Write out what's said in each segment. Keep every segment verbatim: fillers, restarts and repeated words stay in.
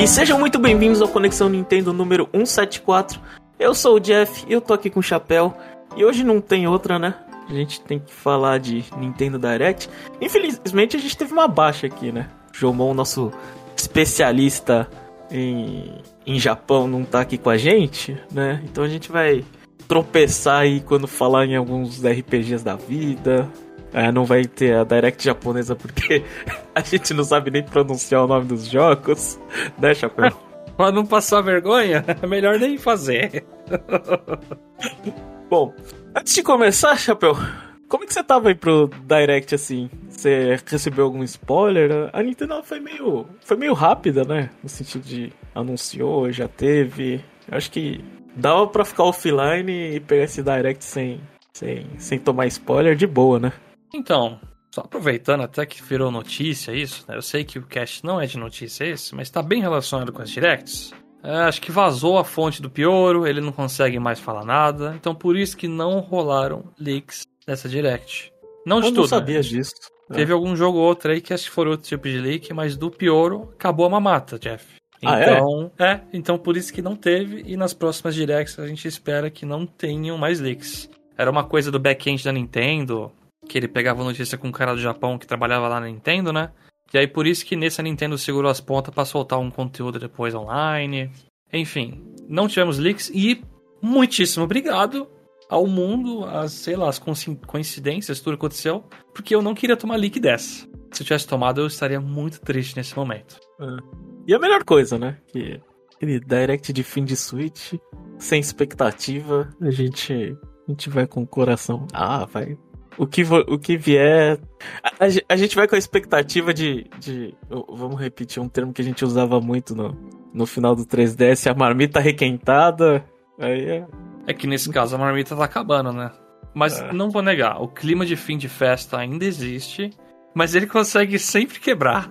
sejam muito bem-vindos ao Conexão Nintendo número cento e setenta e quatro. Eu sou o Jeff e eu tô aqui com o Chapéu. E hoje não tem outra, né? A gente tem que falar de Nintendo Direct. Infelizmente a gente teve uma baixa aqui, né? O Jomon, nosso especialista em, em Japão, não tá aqui com a gente, né? Então a gente vai tropeçar aí quando falar em alguns R P Gs da vida. É, não vai ter a Direct japonesa porque a gente não sabe nem pronunciar o nome dos jogos, né, Chapéu? Pra não passar vergonha, é melhor nem fazer. Bom, antes de começar, Chapéu, como é que você tava aí pro Direct, assim? Você recebeu algum spoiler? A Nintendo foi meio, foi meio rápida, né? No sentido de anunciou, já teve. Eu acho que dava pra ficar offline e pegar esse Direct sem, sem, sem tomar spoiler de boa, né? Então, só aproveitando até que virou notícia isso, né? Eu sei que o cast não é de notícia esse, mas tá bem relacionado com as Directs. É, acho que vazou a fonte do Pioro, ele não consegue mais falar nada, então por isso que não rolaram leaks dessa Direct. Não de Eu tudo, não sabia né? disso. Teve é. algum jogo ou outro aí que acho que foram outro tipo de leak, mas do Pioro acabou a mamata, Jeff. Ah, então, é? é? Então por isso que não teve, e nas próximas Directs a gente espera que não tenham mais leaks. Era uma coisa do back-end da Nintendo, que ele pegava notícia com um cara do Japão que trabalhava lá na Nintendo, né? E aí por isso que nesse a Nintendo segurou as pontas pra soltar um conteúdo depois online. Enfim, não tivemos leaks e muitíssimo obrigado ao mundo, as, sei lá, as coincidências, tudo aconteceu, porque eu não queria tomar leak dessa. Se eu tivesse tomado, eu estaria muito triste nesse momento. É. E a melhor coisa, né? Que aquele Direct de fim de Switch, sem expectativa, a gente, a gente vai com o coração. Ah, vai... O que, o que vier... A, a gente vai com a expectativa de, de... Vamos repetir um termo que a gente usava muito no, no final do três D S, a marmita requentada. Aí é... é que nesse caso a marmita tá acabando, né? Mas é. Não vou negar, o clima de fim de festa ainda existe, mas ele consegue sempre quebrar.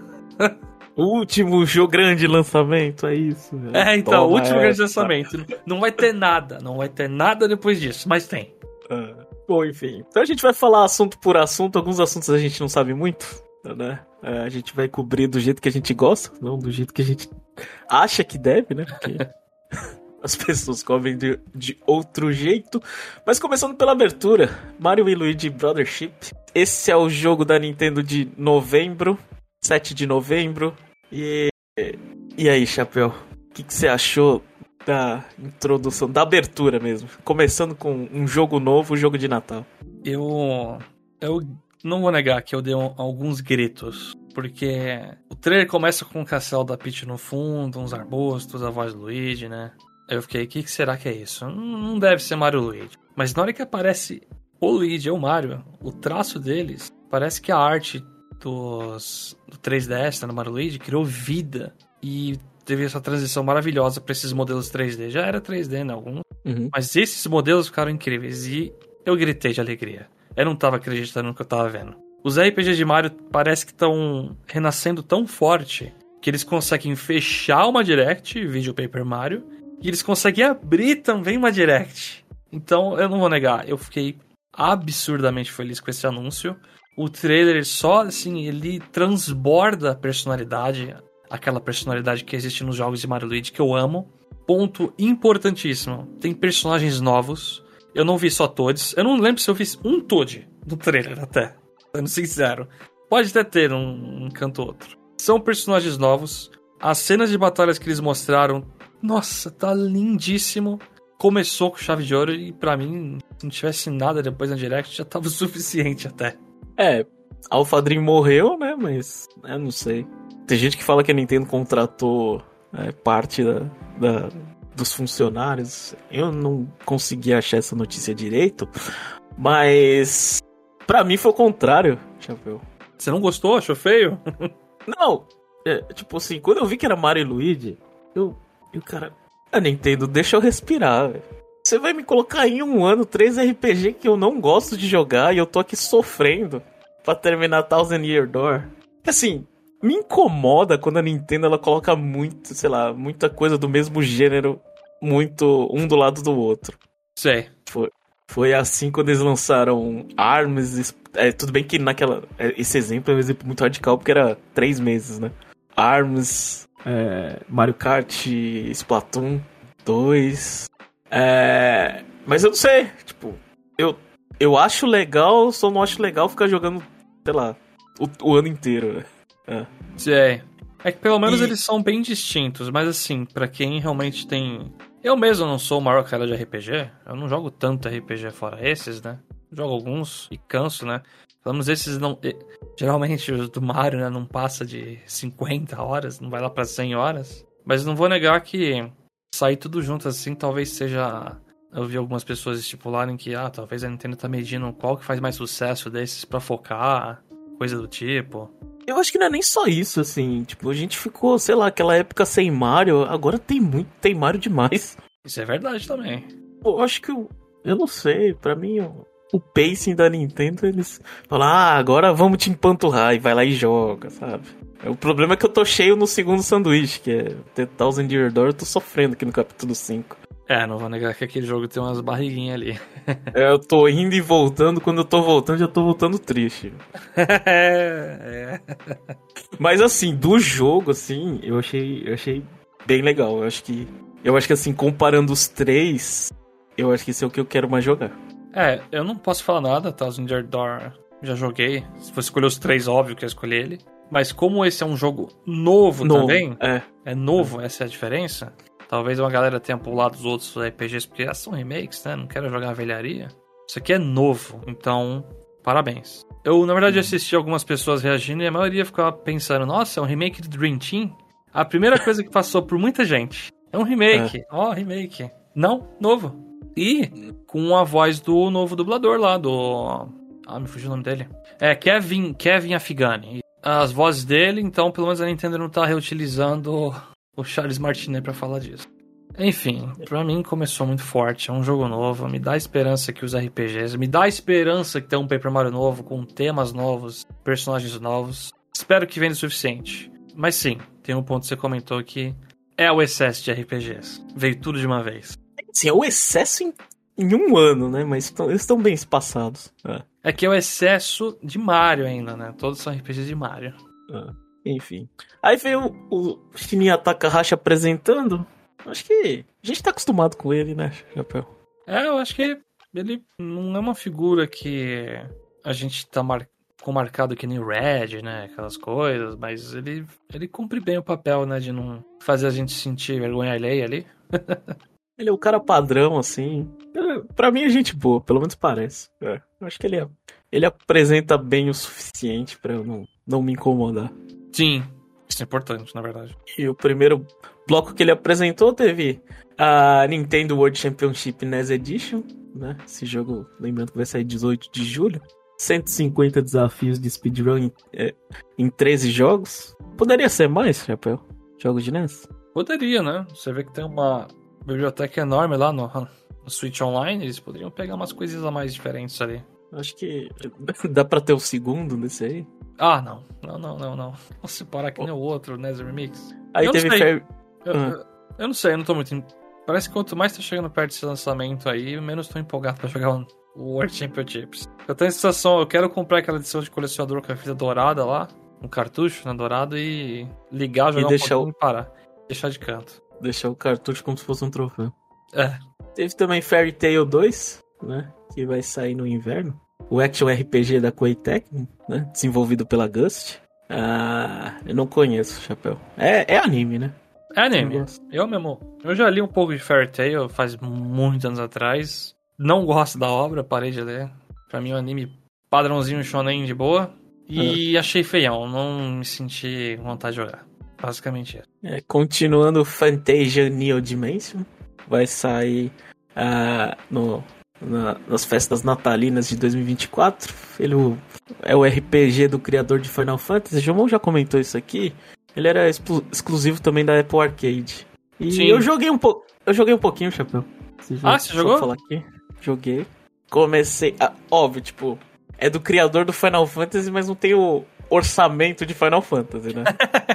O último jogo grande lançamento, é isso. Velho. É, então, o último essa. grande lançamento. Não vai ter nada, não vai ter nada depois disso, mas tem. É. Bom, enfim. Então a gente vai falar assunto por assunto. Alguns assuntos a gente não sabe muito, né? É, a gente vai cobrir do jeito que a gente gosta, não do jeito que a gente acha que deve, né? Porque as pessoas cobrem de, de outro jeito. Mas começando pela abertura, Mario e Luigi Brothership. Esse é o jogo da Nintendo de novembro, sete de novembro. E, e aí, Chapéu? O que, que você achou da introdução, da abertura mesmo? Começando com um jogo novo, um jogo de Natal. Eu... Eu não vou negar que eu dei um, alguns gritos. Porque o trailer começa com o castelo da Peach no fundo, uns arbustos, a voz do Luigi, né? Aí eu fiquei, o que, que será que é isso? Não deve ser Mario e Luigi. Mas na hora que aparece o Luigi e o Mario, o traço deles, parece que a arte dos, do três D S, né, no Mario e Luigi, criou vida. E teve essa transição maravilhosa para esses modelos três D. Já era três D, né, alguns. Uhum. Mas esses modelos ficaram incríveis. E eu gritei de alegria. Eu não tava acreditando no que eu tava vendo. Os R P Gs de Mario parece que estão renascendo tão forte que eles conseguem fechar uma Direct, vídeo Paper Mario, e eles conseguem abrir também uma Direct. Então, eu não vou negar, eu fiquei absurdamente feliz com esse anúncio. O trailer só, assim, ele transborda a personalidade, aquela personalidade que existe nos jogos de Mario e Luigi que eu amo. Ponto importantíssimo, tem personagens novos. Eu não vi só Toads, eu não lembro se eu vi um Toad no trailer até, sendo sincero. Pode até ter um, um canto ou outro. São personagens novos, as cenas de batalhas que eles mostraram, nossa, tá lindíssimo. Começou com chave de ouro e pra mim, se não tivesse nada depois na Direct, já tava o suficiente até. É, Alphadrim morreu, né, mas eu não sei. Tem gente que fala que a Nintendo contratou é, parte da, da, dos funcionários. Eu não consegui achar essa notícia direito, mas pra mim foi o contrário, Chapéu. Você não gostou? Achou feio? Não, é, tipo assim, quando eu vi que era Mario e Luigi, eu, eu cara, a Nintendo, deixa eu respirar, velho. Você vai me colocar em um ano três R P G que eu não gosto de jogar e eu tô aqui sofrendo pra terminar Thousand Year Door. Assim, me incomoda quando a Nintendo ela coloca muito, sei lá, muita coisa do mesmo gênero, muito um do lado do outro. Sei. Foi, foi assim quando eles lançaram ARMS. É, tudo bem que naquela. Esse exemplo é um exemplo muito radical porque era três meses, né? ARMS, é, Mario Kart, Splatoon dois. É, mas eu não sei, tipo, eu, eu acho legal, só não acho legal ficar jogando, sei lá, o, o ano inteiro. É. É. É que pelo menos E... eles são bem distintos, mas assim, pra quem realmente tem... Eu mesmo não sou o maior cara de R P G, eu não jogo tanto R P G fora esses, né? Jogo alguns e canso, né? Pelo menos esses não... Geralmente os do Mario, né, não passa de cinquenta horas, não vai lá pra cem horas. Mas não vou negar que sair tudo junto assim talvez seja... Eu vi algumas pessoas estipularem que, ah, talvez a Nintendo tá medindo qual que faz mais sucesso desses pra focar, coisa do tipo... Eu acho que não é nem só isso, assim. Tipo, a gente ficou, sei lá, aquela época sem Mario. Agora tem muito, tem Mario demais. Isso é verdade também. Pô, eu acho que eu, eu não sei. Pra mim, o, o pacing da Nintendo, eles falam, ah, agora vamos te empanturrar. E vai lá e joga, sabe? O problema é que eu tô cheio no segundo sanduíche, que é The Thousand Year Door. Eu tô sofrendo aqui no capítulo cinco. É, não vou negar que aquele jogo tem umas barriguinhas ali. É, eu tô indo e voltando. Quando eu tô voltando, já tô voltando triste. é. Mas assim, do jogo, assim, eu achei, eu achei bem legal. Eu acho que, eu acho que assim, comparando os três, eu acho que esse é o que eu quero mais jogar. É, eu não posso falar nada, Thousand Year Door já joguei. Se fosse escolher os três, óbvio que eu escolhi ele. Mas como esse é um jogo novo, novo também, é. é novo, essa é a diferença. Talvez uma galera tenha pulado os outros R P Gs porque são remakes, né? Não quero jogar velharia. Isso aqui é novo, então, parabéns. Eu, na verdade, assisti algumas pessoas reagindo e a maioria ficava pensando, nossa, é um remake do Dream Team? A primeira coisa que passou por muita gente é um remake. Ó, é. oh, remake. Não, novo. E com a voz do novo dublador lá, do... Ah, me fugiu o nome dele. É, Kevin, Kevin Afghani. As vozes dele, então, pelo menos a Nintendo não tá reutilizando... o Charles Martinet pra falar disso. Enfim, pra mim começou muito forte, é um jogo novo, me dá esperança que os R P Gs, me dá esperança que tem um Paper Mario novo, com temas novos, personagens novos. Espero que venha o suficiente. Mas sim, tem um ponto que você comentou que é o excesso de R P Gs. Veio tudo de uma vez. Sim, é o excesso em, em um ano, né? Mas tão, eles estão bem espaçados. É. é que é o excesso de Mario ainda, né? Todos são R P Gs de Mario. É. Enfim. Aí veio o, o Shinya Takahashi apresentando. Acho que a gente tá acostumado com ele, né, Chapéu? É, eu acho que ele não é uma figura que a gente tá mar... com marcado que nem Red, né, aquelas coisas, mas ele, ele cumpre bem o papel, né, de não fazer a gente sentir vergonha alheia ali. Ele é o cara padrão, assim. Pra mim é gente boa, pelo menos parece. É. Acho que ele, é, ele apresenta bem o suficiente pra eu não, não me incomodar. Sim, isso é importante, na verdade. E o primeiro bloco que ele apresentou teve a Nintendo World Championship N E S Edition, né? Esse jogo, lembrando que vai sair dezoito de julho. cento e cinquenta desafios de speedrun em, é, em treze jogos. Poderia ser mais, Chapéu? Jogos de N E S? Poderia, né? Você vê que tem uma biblioteca enorme lá no, no Switch Online, eles poderiam pegar umas coisas a mais diferentes ali. Acho que dá pra ter o segundo desse aí. Ah, não. Não, não, não, não. Vamos separar que nem o outro, o N E S Remix. Aí eu teve... Fair... Eu, uhum. eu, eu não sei, eu não tô muito... Em... Parece que quanto mais tá chegando perto desse lançamento aí, menos tô empolgado pra jogar o World Championships. Eu tenho a sensação, eu quero comprar aquela edição de colecionador com a fita dourada lá, um cartucho, né, dourado, e ligar, jogar e um deixar pouquinho o... e parar. Deixar de canto. Deixar o cartucho como se fosse um troféu. É. Teve também Fairy Tail dois, né, que vai sair no inverno. O action R P G da Koei Tecmo, né, desenvolvido pela Gust. Ah, eu não conheço, Chapéu. É, é anime, né? É anime. Eu mesmo. Eu já li um pouco de Fairy Tail faz muitos anos atrás. Não gosto da obra, parei de ler. Pra mim é um anime padrãozinho shonen de boa. E ah. achei feião, não me senti vontade de jogar. Basicamente isso. É, continuando Fantasia Neo Dimension. Vai sair ah, no, na, nas festas natalinas de dois mil e vinte e quatro. Ele é o R P G do criador de Final Fantasy. O João já comentou isso aqui. Ele era exclu- exclusivo também da Apple Arcade. E Sim. eu joguei um pouco. Eu joguei um pouquinho, Chapéu. Você ah, você jogou? Falar aqui. Joguei. Comecei. Ah, óbvio, tipo, é do criador do Final Fantasy, mas não tem o orçamento de Final Fantasy, né?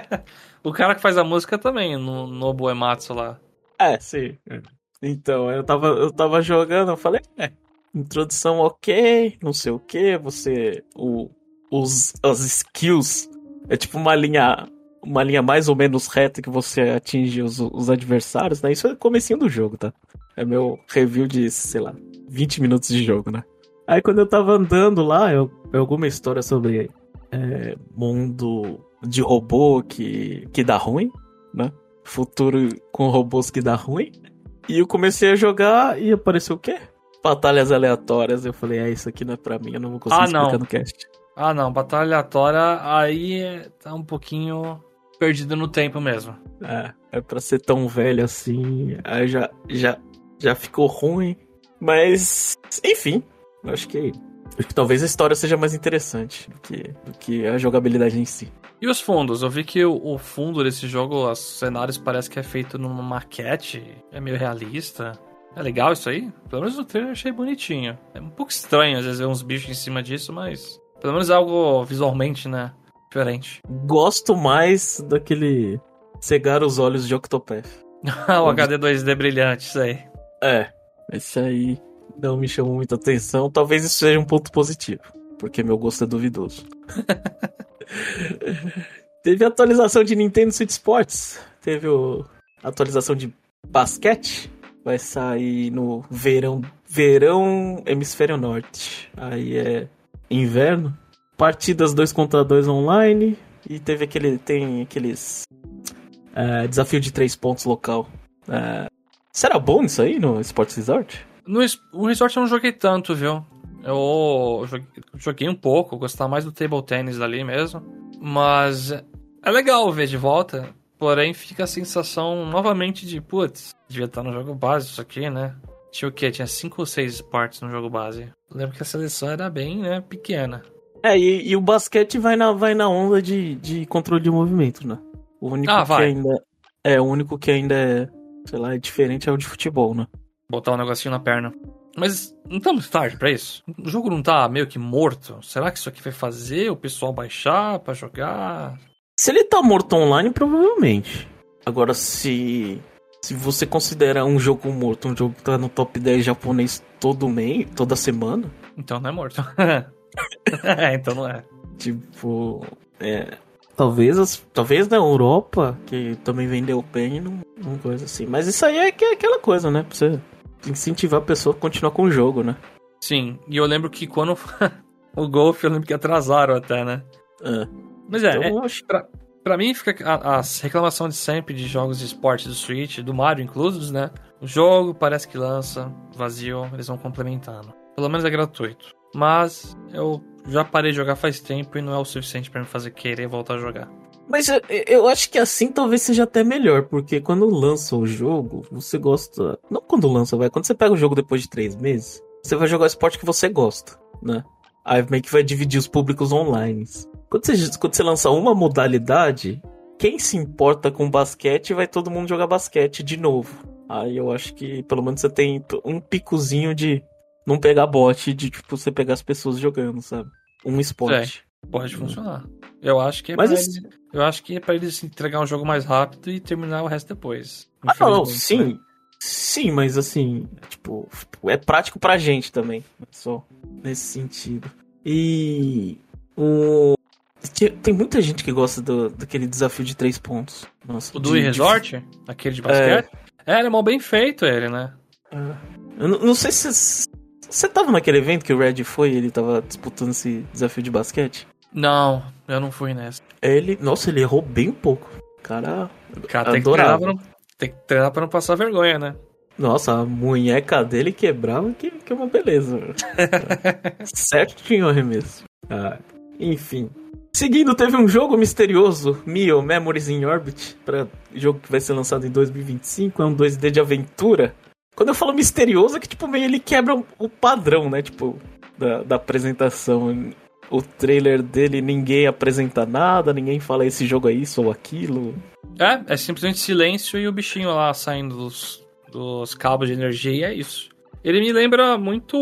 O cara que faz a música também, no Nobuo Uematsu lá. É, sim. Então, eu tava, eu tava jogando, eu falei, é, introdução ok, não sei o que, você. O, os, as skills. É tipo uma linha. uma linha mais ou menos reta que você atinge os, os adversários, né? Isso é o comecinho do jogo, tá? É meu review de, sei lá, vinte minutos de jogo, né? Aí quando eu tava andando lá, eu, alguma história sobre é, mundo de robô que, que dá ruim, né? Futuro com robôs que dá ruim. E eu comecei a jogar e apareceu o quê? Batalhas aleatórias. Eu falei, é, isso aqui não é pra mim, eu não vou conseguir Ah, explicar não. no cast. Ah, não, batalha aleatória aí tá um pouquinho perdido no tempo mesmo. É, é pra ser tão velho assim, aí já, já, já ficou ruim. Mas, enfim, eu acho que, acho que talvez a história seja mais interessante do que, do que a jogabilidade em si. E os fundos? Eu vi que o, o fundo desse jogo, os cenários parece que é feito numa maquete, é meio realista. É legal isso aí? Pelo menos no trailer eu achei bonitinho. É um pouco estranho às vezes ver uns bichos em cima disso, mas pelo menos é algo visualmente, né, diferente. Gosto mais daquele cegar os olhos de Octopath. O H D dois D brilhante, isso aí. É, esse aí não me chamou muita atenção. Talvez isso seja um ponto positivo, porque meu gosto é duvidoso. Teve atualização de Nintendo Switch Sports. Teve o... atualização de basquete. Vai sair no verão, verão hemisfério norte. Aí é inverno. Partidas dois contra dois online. E teve aquele, tem aqueles é, desafio de três pontos local. É, será bom isso aí no Sports Resort? No o Resort eu não joguei tanto, viu? Eu joguei, joguei um pouco, gostava mais do table tennis ali mesmo. Mas é legal ver de volta. Porém, fica a sensação novamente de, putz, devia estar no jogo base isso aqui, né? Tinha o quê? Tinha cinco ou seis partes no jogo base. Eu lembro que a seleção era bem, né, pequena. É, e, e o basquete vai na, vai na onda de, de controle de movimento, né? O único Ah, que vai. ainda é, o único que ainda é, sei lá, é diferente é o de futebol, né? Botar um negocinho na perna. Mas não tá muito tarde pra isso? O jogo não tá meio que morto? Será que isso aqui vai fazer o pessoal baixar pra jogar? Se ele tá morto online, provavelmente. Agora, se se você considera um jogo morto, um jogo que tá no top dez japonês todo mês, toda semana... Então não é morto. É, então não é. Tipo, é... Talvez, as, talvez na Europa, que também vendeu bem, não, não coisa assim. Mas isso aí é, que é aquela coisa, né? Pra você incentivar a pessoa a continuar com o jogo, né? Sim, e eu lembro que quando o Golf, eu lembro que atrasaram até, né? É. Mas é, Então, é eu acho... pra, pra mim fica a, a reclamação de sempre de jogos de esporte do Switch, do Mario inclusos, né? O jogo parece que lança, vazio, eles vão complementando. Pelo menos é gratuito. Mas eu já parei de jogar faz tempo e não é o suficiente pra me fazer querer voltar a jogar. Mas eu, eu acho que assim talvez seja até melhor, porque quando lança o jogo, você gosta... Não quando lança, vai. Quando você pega o jogo depois de três meses, você vai jogar o esporte que você gosta, né? Aí meio que vai dividir os públicos online. Quando você, quando você lança uma modalidade, quem se importa com basquete vai todo mundo jogar basquete de novo. Aí eu acho que pelo menos você tem um picozinho de não pegar bot, de tipo, você pegar as pessoas jogando, sabe? Um esporte. É, pode funcionar. Eu acho que é Mas pra isso... eles, eu acho que é pra eles entregar um jogo mais rápido e terminar o resto depois. Ah, não, Infelizmente, sim. né? Sim, mas assim, tipo, é prático pra gente também. Só nesse sentido. E o... tem muita gente que gosta do, daquele desafio de três pontos. Nossa, O do de, Resort, de... aquele de basquete, é, ele é mal bem feito, ele, né? É. Eu não, não sei se você tava naquele evento que o Red foi e ele tava disputando esse desafio de basquete. Não, eu não fui nessa. Ele, nossa, ele errou bem pouco. O cara, O cara tem que, treinar pra não, tem que treinar pra não passar vergonha, né? Nossa, a munheca dele quebrava, que, que é uma beleza. Certinho o arremesso. Ah, enfim. Seguindo, teve um jogo misterioso, Mio Memories in Orbit, para jogo que vai ser lançado em dois mil e vinte e cinco, é um dois D de aventura. Quando eu falo misterioso, é que tipo, meio ele quebra o padrão, né? Tipo, da, da apresentação. O trailer dele, ninguém apresenta nada, ninguém fala esse jogo é isso ou aquilo. É, é simplesmente silêncio e o bichinho lá saindo dos, dos cabos de energia e é isso. Ele me lembra muito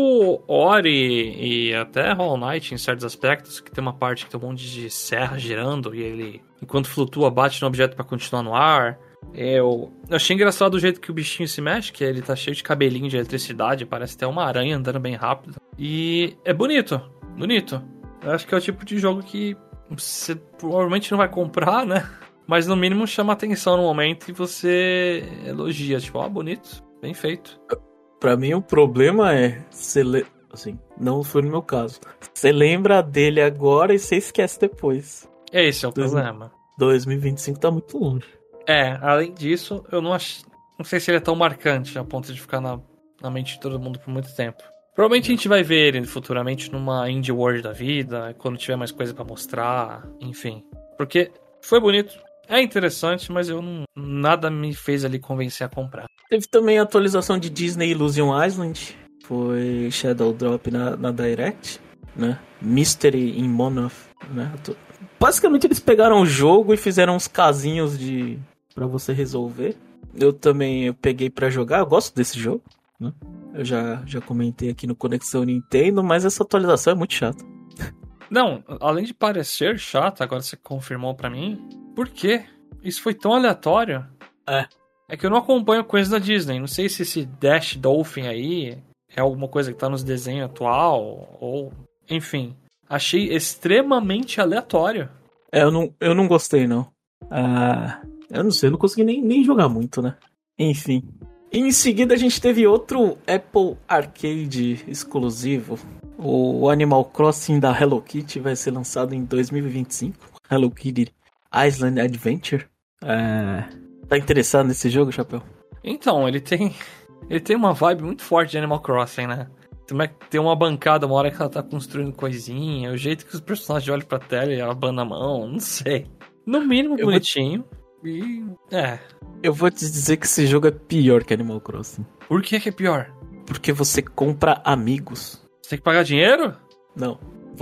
Ori e até Hollow Knight em certos aspectos, que tem uma parte que tem um monte de serra girando e ele, enquanto flutua, bate no objeto pra continuar no ar. Eu achei engraçado o jeito que o bichinho se mexe, que ele tá cheio de cabelinho de eletricidade, parece até uma aranha andando bem rápido. E é bonito, bonito. Eu acho que é o tipo de jogo que você provavelmente não vai comprar, né? mas no mínimo chama atenção no momento e você elogia, tipo, ó, oh, bonito, bem feito. Pra mim o problema é, você le... assim, não foi no meu caso, você lembra dele agora e você esquece depois. Esse é o Dois... problema. dois mil e vinte e cinco tá muito longe. É, além disso, eu não acho, não sei se ele é tão marcante a ponto de ficar na, na mente de todo mundo por muito tempo. Provavelmente a gente vai ver ele futuramente numa Indie World da vida, quando tiver mais coisa pra mostrar, enfim. Porque foi bonito, é interessante, mas eu não, nada me fez ali convencer a comprar. Teve também a atualização de Disney Illusion Island, foi Shadow Drop na, na Direct, né? Mystery in Monoth, né? Basicamente eles pegaram o jogo e fizeram uns casinhos de para você resolver. Eu também eu peguei pra jogar, eu gosto desse jogo, né? Eu já, já comentei aqui no Conexão Nintendo, mas essa atualização é muito chata. Não, além de parecer chata, agora você confirmou pra mim, por quê? Isso foi tão aleatório. É. É que eu não acompanho coisas da Disney, não sei se esse Dash Dolphin aí é alguma coisa que tá nos desenhos atual, ou... Enfim, achei extremamente aleatório. É, eu não, eu não gostei, não. Ah, eu não sei, eu não consegui nem, nem jogar muito, né? Enfim. E em seguida a gente teve outro Apple Arcade exclusivo. O Animal Crossing da Hello Kitty vai ser lançado em dois mil e vinte e cinco. Hello Kitty Island Adventure. É... Tá interessado nesse jogo, Chapéu? Então, ele tem ele tem uma vibe muito forte de Animal Crossing, né? Tem uma bancada, uma hora que ela tá construindo coisinha, o jeito que os personagens olham pra tela e abana a mão, não sei. No mínimo eu bonitinho. Vou... E. É. Eu vou te dizer que esse jogo é pior que Animal Crossing. Por que que é pior? Porque você compra amigos. Você tem que pagar dinheiro? Não.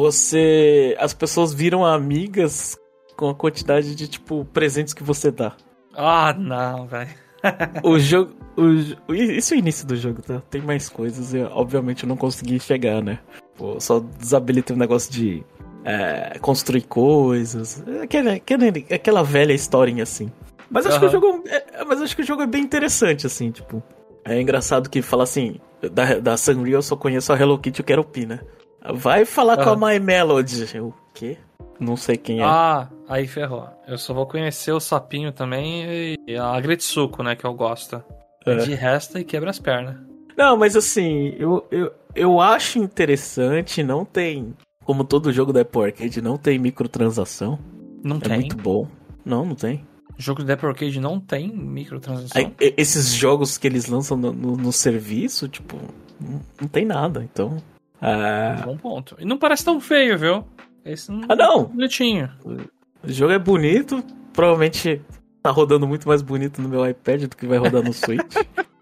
Você. As pessoas viram amigas com a quantidade de, tipo, presentes que você dá. Ah, não, velho. O jogo. O, isso é o início do jogo, tá? Tem mais coisas. Eu, obviamente eu não consegui chegar, né? Pô, só desabilitei um negócio de é, construir coisas. Aquela, aquela, aquela velha historinha assim. Mas acho, uhum. que o jogo é, mas acho que o jogo é bem interessante, assim, tipo. É engraçado que fala assim, da, da Sanrio eu só conheço a Hello Kitty e o Keropi, né? Vai falar uhum. com a My Melody. Eu, o quê? Não sei quem é. Ah, aí ferrou. Eu só vou conhecer o Sapinho também e a Gretsuko, né, que eu gosto. É. De resto e quebra as pernas. Não, mas assim, eu, eu, eu acho interessante, não tem... Como todo jogo da Apple Arcade, não tem microtransação. Não é tem? É muito bom. Não, não tem. O jogo da Apple Arcade não tem microtransação? Aí, esses jogos que eles lançam no, no, no serviço, tipo, não, não tem nada, então... Ah... Bom ponto. E não parece tão feio, viu? Esse não... Ah, não! Bonitinho. O jogo é bonito, provavelmente tá rodando muito mais bonito no meu iPad do que vai rodar no Switch.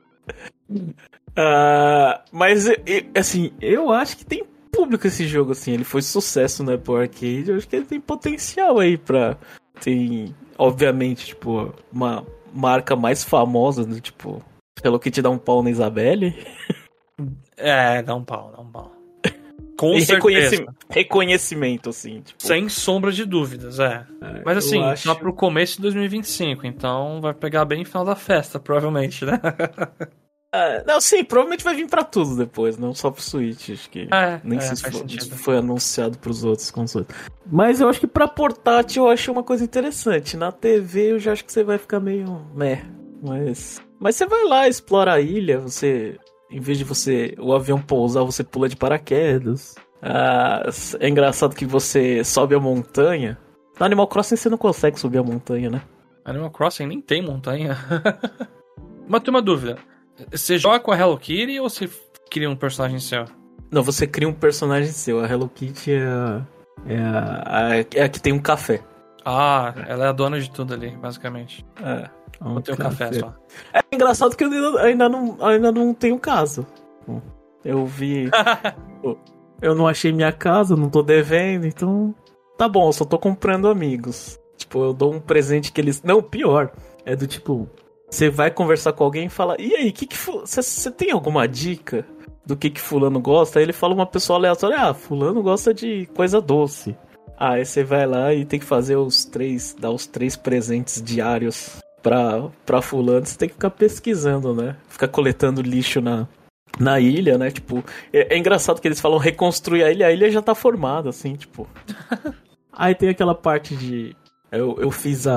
uh, mas, assim, eu acho que tem público esse jogo, assim. Ele foi sucesso na Apple Arcade. Eu acho que ele tem potencial aí pra... Tem, obviamente, tipo, uma marca mais famosa, do tipo... Hello Kitty dá um pau na Isabelle. É, dá um pau, dá um pau. Com e certeza. Reconhecimento, reconhecimento, assim. Tipo... Sem sombra de dúvidas, é. é Mas assim, acho... tá pro começo de dois mil e vinte e cinco, então vai pegar bem no final da festa, provavelmente, né? é, não, sim, provavelmente vai vir pra tudo depois, não só pro Switch, acho que é, nem é, sei se foi, sentido. foi anunciado pros outros consoles. Mas eu acho que pra portátil eu achei uma coisa interessante. Na T V eu já acho que você vai ficar meio meh, mas... Mas você vai lá, explora a ilha, você... Em vez de você o avião pousar, você pula de paraquedas. Ah, é engraçado que você sobe a montanha. No Animal Crossing você não consegue subir a montanha, né? Animal Crossing nem tem montanha. Mas tem uma dúvida. Você joga com a Hello Kitty ou você cria um personagem seu? Não, você cria um personagem seu. A Hello Kitty é a, é a, é a que tem um café. Ah, ela é a dona de tudo ali, basicamente. É. Eu tenho um café só. É engraçado que eu ainda, ainda, não, ainda não tenho casa. Eu vi... eu não achei minha casa, não tô devendo, então... Tá bom, eu só tô comprando amigos. Tipo, eu dou um presente que eles... Não, pior. É do tipo... Você vai conversar com alguém e fala... E aí, que que você tem alguma dica do que que fulano gosta? Aí ele fala uma pessoa aleatória... Ah, fulano gosta de coisa doce. Ah, aí você vai lá e tem que fazer os três... Dar os três presentes diários... Pra, pra fulano, você tem que ficar pesquisando, né? Ficar coletando lixo na, na ilha, né? Tipo, é, é engraçado que eles falam reconstruir a ilha, a ilha já tá formada, assim, tipo. Aí tem aquela parte de... Eu, eu fiz a...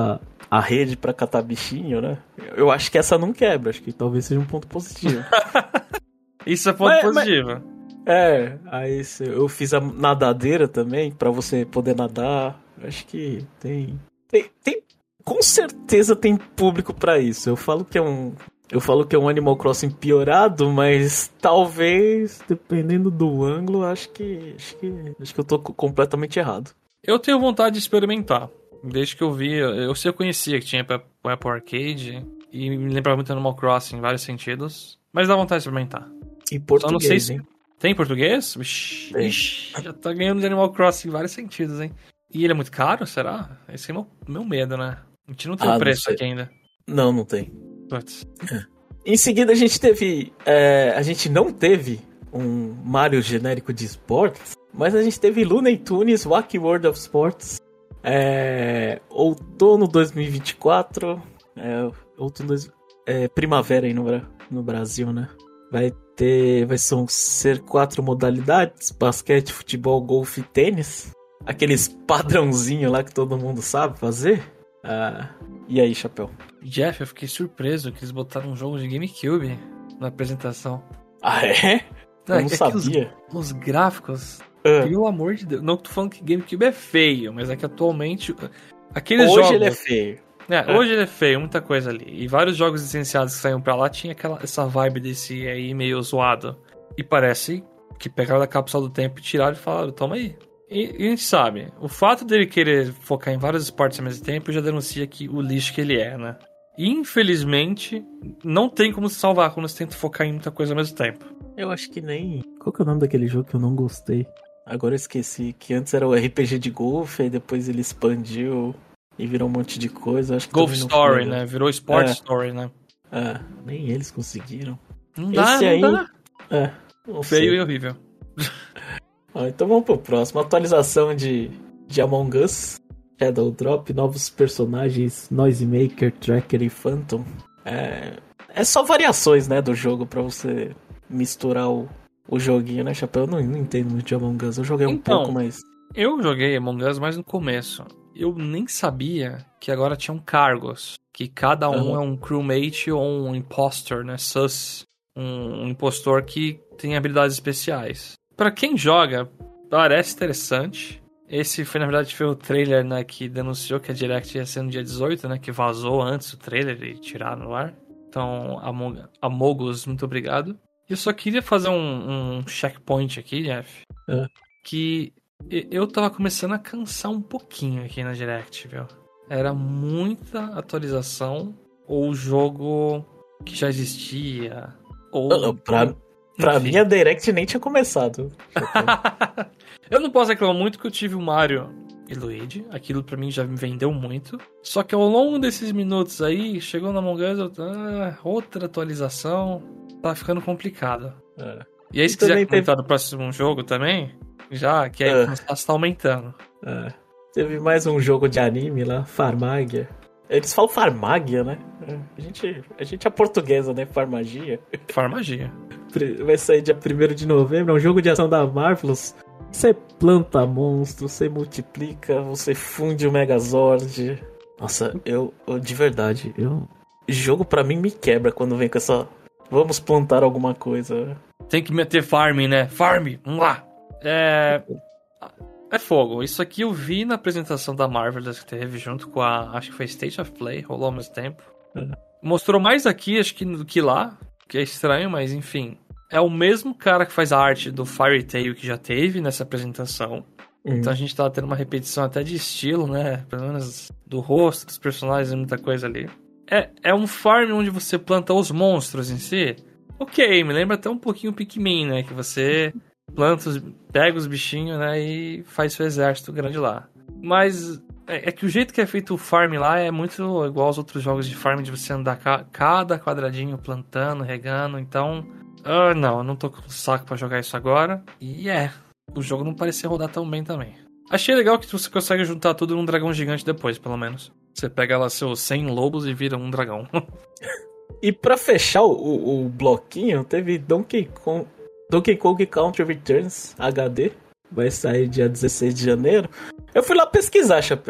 a rede pra catar bichinho, né? Eu acho que essa não quebra, acho que talvez seja um ponto positivo. Isso é ponto mas, positivo. Mas, é, aí eu fiz a nadadeira também, pra você poder nadar. Acho que tem, tem, tem... Com certeza tem público pra isso. Eu falo que é um... Eu falo que é um Animal Crossing piorado, mas talvez, dependendo do ângulo, acho que, acho que, acho que eu tô completamente errado. Eu tenho vontade de experimentar. Desde que eu vi, eu sei, eu conhecia que tinha pra Apple Arcade e me lembrava muito do Animal Crossing em vários sentidos, mas dá vontade de experimentar. Em português, Só não sei se... hein? Tem em português? Ixi, Tem. Ixi, já tá ganhando de Animal Crossing em vários sentidos, hein? E ele é muito caro, será? Esse é o meu, meu medo, né? A gente não tem o ah, preço aqui ainda. Não, não tem. Putz. Em seguida a gente teve... É, a gente não teve um Mario genérico de esportes, mas a gente teve Looney Tunes Wacky World of Sports. É, outono dois mil e vinte e quatro. É, outono dois, é, primavera aí no, no Brasil, né? Vai ter... Vai são ser quatro modalidades. Basquete, futebol, golfe e tênis. Aqueles padrãozinho lá que todo mundo sabe fazer. Ah, e aí, Chapéu? Jeff, eu fiquei surpreso que eles botaram um jogo de GameCube na apresentação. Ah, é? Eu não, não é sabia. Os, os gráficos, uh. pelo amor de Deus. Não tô falando que GameCube é feio, mas é que atualmente... Aqueles hoje jogos, ele é feio. É, é. Hoje ele é feio, muita coisa ali. E vários jogos licenciados que saíram pra lá tinha aquela, essa vibe desse aí meio zoado. E parece que pegaram da cápsula do tempo e tiraram e falaram, toma aí. E, e a gente sabe, o fato dele querer focar em vários esportes ao mesmo tempo já denuncia que o lixo que ele é, né? E, infelizmente, não tem como se salvar quando você tenta focar em muita coisa ao mesmo tempo. Eu acho que nem... Qual que é o nome daquele jogo que eu não gostei? Agora eu esqueci, que antes era o R P G de golfe, aí depois ele expandiu e virou um monte de coisa. Acho que Golf Story, né? Virou Sport é. Story, né? É, nem eles conseguiram. Não dá, Esse não aí... dá. É, não feio sei. e horrível. Ah, então vamos pro próximo. Atualização de, de Among Us, Shadow Drop, novos personagens, Noisemaker, Tracker e Phantom. É, é só variações, né, do jogo pra você misturar o, o joguinho, né, Chapéu? Eu não, não entendo muito de Among Us. Eu joguei um então, pouco, mas... Eu joguei Among Us mais no começo. Eu nem sabia que agora tinham cargos. Que cada um uhum. é um crewmate ou um impostor, né, sus. Um, um impostor que tem habilidades especiais. Pra quem joga, parece interessante. Esse foi, na verdade, foi o trailer, né, que denunciou que a Direct ia ser no dia dezoito, né, que vazou antes o trailer e tiraram no ar. Então, Among, Amogus, muito obrigado. Eu só queria fazer um, um checkpoint aqui, Jeff. É. Que eu tava começando a cansar um pouquinho aqui na Direct, viu? Era muita atualização, ou jogo que já existia, ou... Não, pra... Pra Enfim. mim, a Direct nem tinha começado. Eu não posso reclamar muito que eu tive o Mario e Luigi. Aquilo pra mim já me vendeu muito. Só que ao longo desses minutos aí, chegou na Among Us, eu... ah, outra atualização. Tá ficando complicado. É. E aí, se e quiser comentar teve... do próximo jogo também, já, que aí é. tá aumentando. É. Teve mais um jogo de anime lá, Farmagia. Eles falam Farmagia, né? A gente, a gente é portuguesa, né? Farmagia. Farmagia. Vai sair dia primeiro de novembro. É um jogo de ação da Marvelous. Você planta monstros, você multiplica, você funde o Megazord. Nossa, eu, eu de verdade, eu... jogo pra mim me quebra quando vem com essa... Vamos plantar alguma coisa. Tem que meter farm, né? Farm, vamos lá. É... É fogo. Isso aqui eu vi na apresentação da Marvelous que teve junto com a... Acho que foi State of Play, rolou ao mesmo tempo. É. Mostrou mais aqui, acho que, do que lá. Que é estranho, mas enfim. É o mesmo cara que faz a arte do Fairy Tail que já teve nessa apresentação. Uhum. Então a gente tava tendo uma repetição até de estilo, né? Pelo menos do rosto dos personagens e muita coisa ali. É, é um farm onde você planta os monstros em si. Ok, me lembra até um pouquinho o Pikmin, né? Que você planta, os, pega os bichinhos, né? E faz seu exército grande lá. Mas é, é que o jeito que é feito o farm lá é muito igual aos outros jogos de farm, de você andar ca- cada quadradinho plantando, regando. Então, uh, não, eu não tô com saco pra jogar isso agora. E é, o jogo não parecia rodar tão bem também. Achei legal que você consegue juntar tudo num dragão gigante depois, pelo menos. Você pega lá seus cem lobos e vira um dragão. E pra fechar o, o, o bloquinho, teve Donkey Kong, Donkey Kong Country Returns H D. Vai sair dia dezesseis de janeiro. Eu fui lá pesquisar, Chapéu.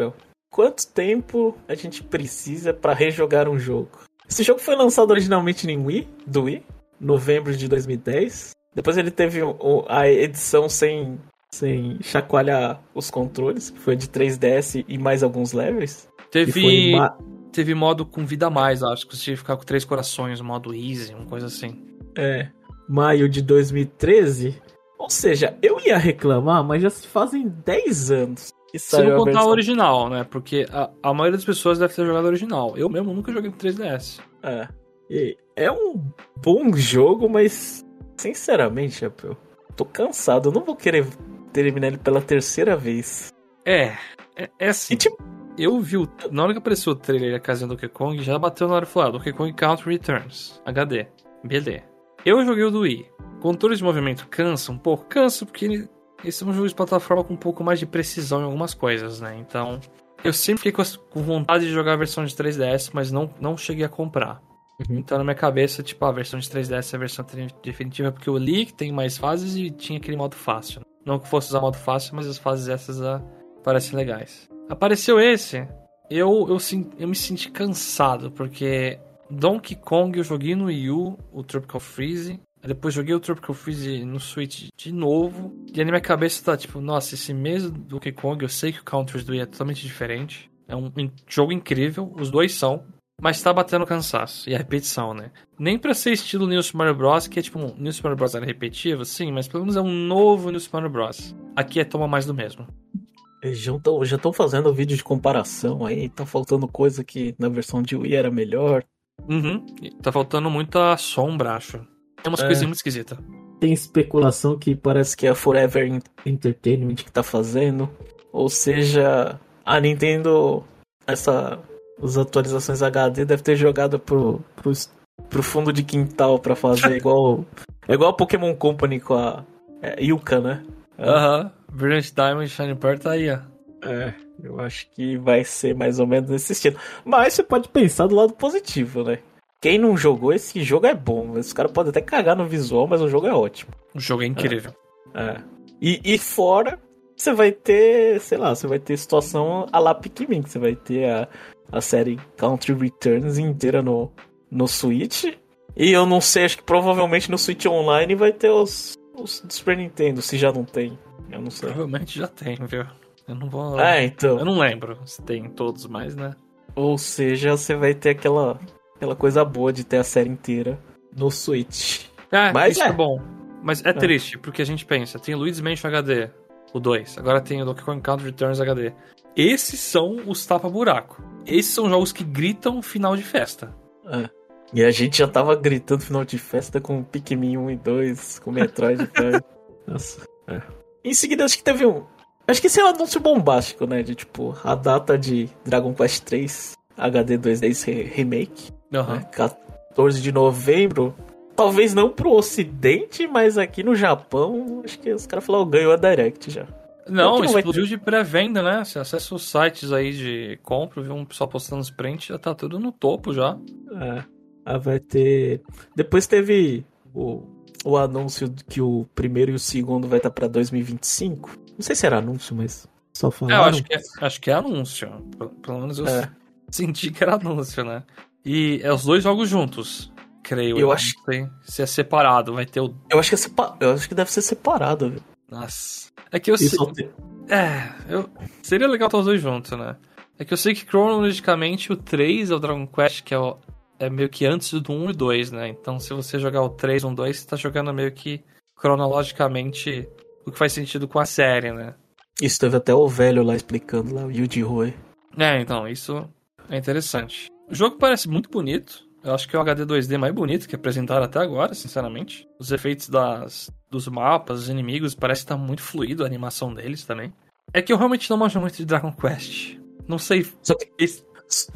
quanto tempo a gente precisa pra rejogar um jogo? Esse jogo foi lançado originalmente em Wii, do Wii, novembro de dois mil e dez. Depois ele teve o, a edição sem, sem chacoalhar os controles, que foi de três D S e mais alguns levels. Teve, ma... teve modo com vida a mais, acho que você tinha que ficar com três corações, modo easy, uma coisa assim. É, maio de dois mil e treze. Ou seja, eu ia reclamar, mas já se fazem dez anos. Se não contar o original, né? Porque a, a maioria das pessoas deve ter jogado o original. Eu mesmo nunca joguei no três D S. É. E é um bom jogo, mas sinceramente, Chapéu, tô cansado. Eu não vou querer terminar ele pela terceira vez. É, é, é assim. E, tipo, eu vi, o, na hora que apareceu o trailer da casinha do Donkey Kong, já bateu na hora e falou, ah, Donkey Kong Country Returns, H D. Beleza. Eu joguei o do Wii. Controle de movimento cansa um pouco? Cansa, porque ele... esse é um jogo de plataforma com um pouco mais de precisão em algumas coisas, né? Então, eu sempre fiquei com, com vontade de jogar a versão de três D S, mas não, não cheguei a comprar. Uhum. Então, na minha cabeça, tipo, a versão de três D S é a versão definitiva, porque eu li que tem mais fases e tinha aquele modo fácil. Não que fosse usar modo fácil, mas as fases essas ah, parecem legais. Apareceu esse, eu, eu, eu me senti cansado, porque Donkey Kong eu joguei no Wii U, o Tropical Freeze. Depois joguei o Tropical Freeze no Switch de novo. E aí na minha cabeça tá tipo, nossa, esse mesmo Donkey Kong, eu sei que o Counters do Wii é totalmente diferente. É um jogo incrível, os dois são. Mas tá batendo cansaço. E a repetição, né? Nem pra ser estilo New Super Mario Bros, que é tipo, um New Super Mario Bros era repetitivo, sim, mas pelo menos é um novo New Super Mario Bros. Aqui é toma mais do mesmo. Eles já estão já fazendo vídeo de comparação aí, tá faltando coisa que na versão de Wii era melhor. Uhum, tá faltando muita sombra, acho. Tem umas é. coisinhas muito esquisitas. Tem especulação que parece que é a Forever Entertainment que tá fazendo. Ou seja, a Nintendo, essa, as atualizações H D deve ter jogado pro, pro, pro fundo de quintal pra fazer igual. É igual a Pokémon Company com a é, Yuka, né? Aham, uh-huh. Brilliant Diamond Shining Pearl tá aí, ó. É, eu acho que vai ser mais ou menos nesse estilo. Mas você pode pensar do lado positivo, né? Quem não jogou, esse jogo é bom. Os caras podem até cagar no visual, mas o jogo é ótimo. O jogo é incrível. É. é. E, e fora, você vai ter, sei lá, você vai ter situação a la Pikmin. Você vai ter a, a série Country Returns inteira no, no Switch. E eu não sei, acho que provavelmente no Switch Online vai ter os, os do Super Nintendo, se já não tem. Eu não sei. Provavelmente já tem, viu? Eu não vou... É, então. Eu não lembro se tem todos mais, né? Ou seja, você vai ter aquela... Aquela coisa boa de ter a série inteira no Switch. É, Mas isso é. é bom. Mas é, é triste, porque a gente pensa, tem Luigi's Mansion H D, o dois. Agora tem o Donkey Kong Country Returns H D. Esses são os tapa-buraco. Esses são jogos que gritam final de festa. É. E a gente já tava gritando final de festa com Pikmin um e dois, com Metroid. Nossa. É. Em seguida, acho que teve um... Acho que esse é um anúncio bombástico, né? De tipo, a data de Dragon Quest três H D dois D Remake. Uhum. Né? quatorze de novembro. Talvez não pro ocidente, mas aqui no Japão, acho que os caras falaram, ganhou a Direct já. Não, não explodiu vai... de pré-venda, né? Você acessa os sites aí de compra, vê um pessoal postando os prints, já tá tudo no topo já. É. Ah, vai ter... Depois teve o, o anúncio que o primeiro e o segundo vai estar pra dois mil e vinte e cinco. Não sei se era anúncio, mas só falaram. É, eu acho que é, acho que é anúncio. Pelo menos eu é. senti que era anúncio, né? E é os dois jogos juntos, creio. Eu acho que se é separado, vai ter o... Eu acho que é sepa... eu acho que deve ser separado, viu? Nossa. É que eu sei... Tem... É, eu... seria legal estar os dois juntos, né? É que eu sei que cronologicamente o três é o Dragon Quest, que é, o... é meio que antes do um e dois, né? Então se você jogar o três, um, dois, você tá jogando meio que cronologicamente o que faz sentido com a série, né? Isso teve até o velho lá explicando, lá, o Yuji Horii. É, então, isso é interessante. O jogo parece muito bonito. Eu acho que é o H D dois D mais bonito que apresentaram até agora, sinceramente. Os efeitos das, dos mapas, dos inimigos, parece que tá muito fluido a animação deles também. É que eu realmente não manjo muito de Dragon Quest. Não sei... Só que, esse...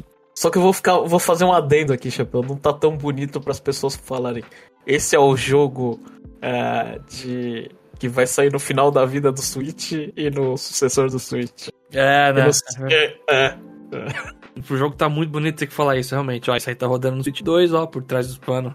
Só que eu vou, ficar, vou fazer um adendo aqui, Chapéu. Não tá tão bonito para as pessoas falarem. Esse é o jogo uh, de... que vai sair no final da vida do Switch e no sucessor do Switch. É, né? No... É, é. Pro jogo tá muito bonito ter que falar isso, realmente. Ó, isso aí tá rodando no Switch dois, ó, por trás dos panos.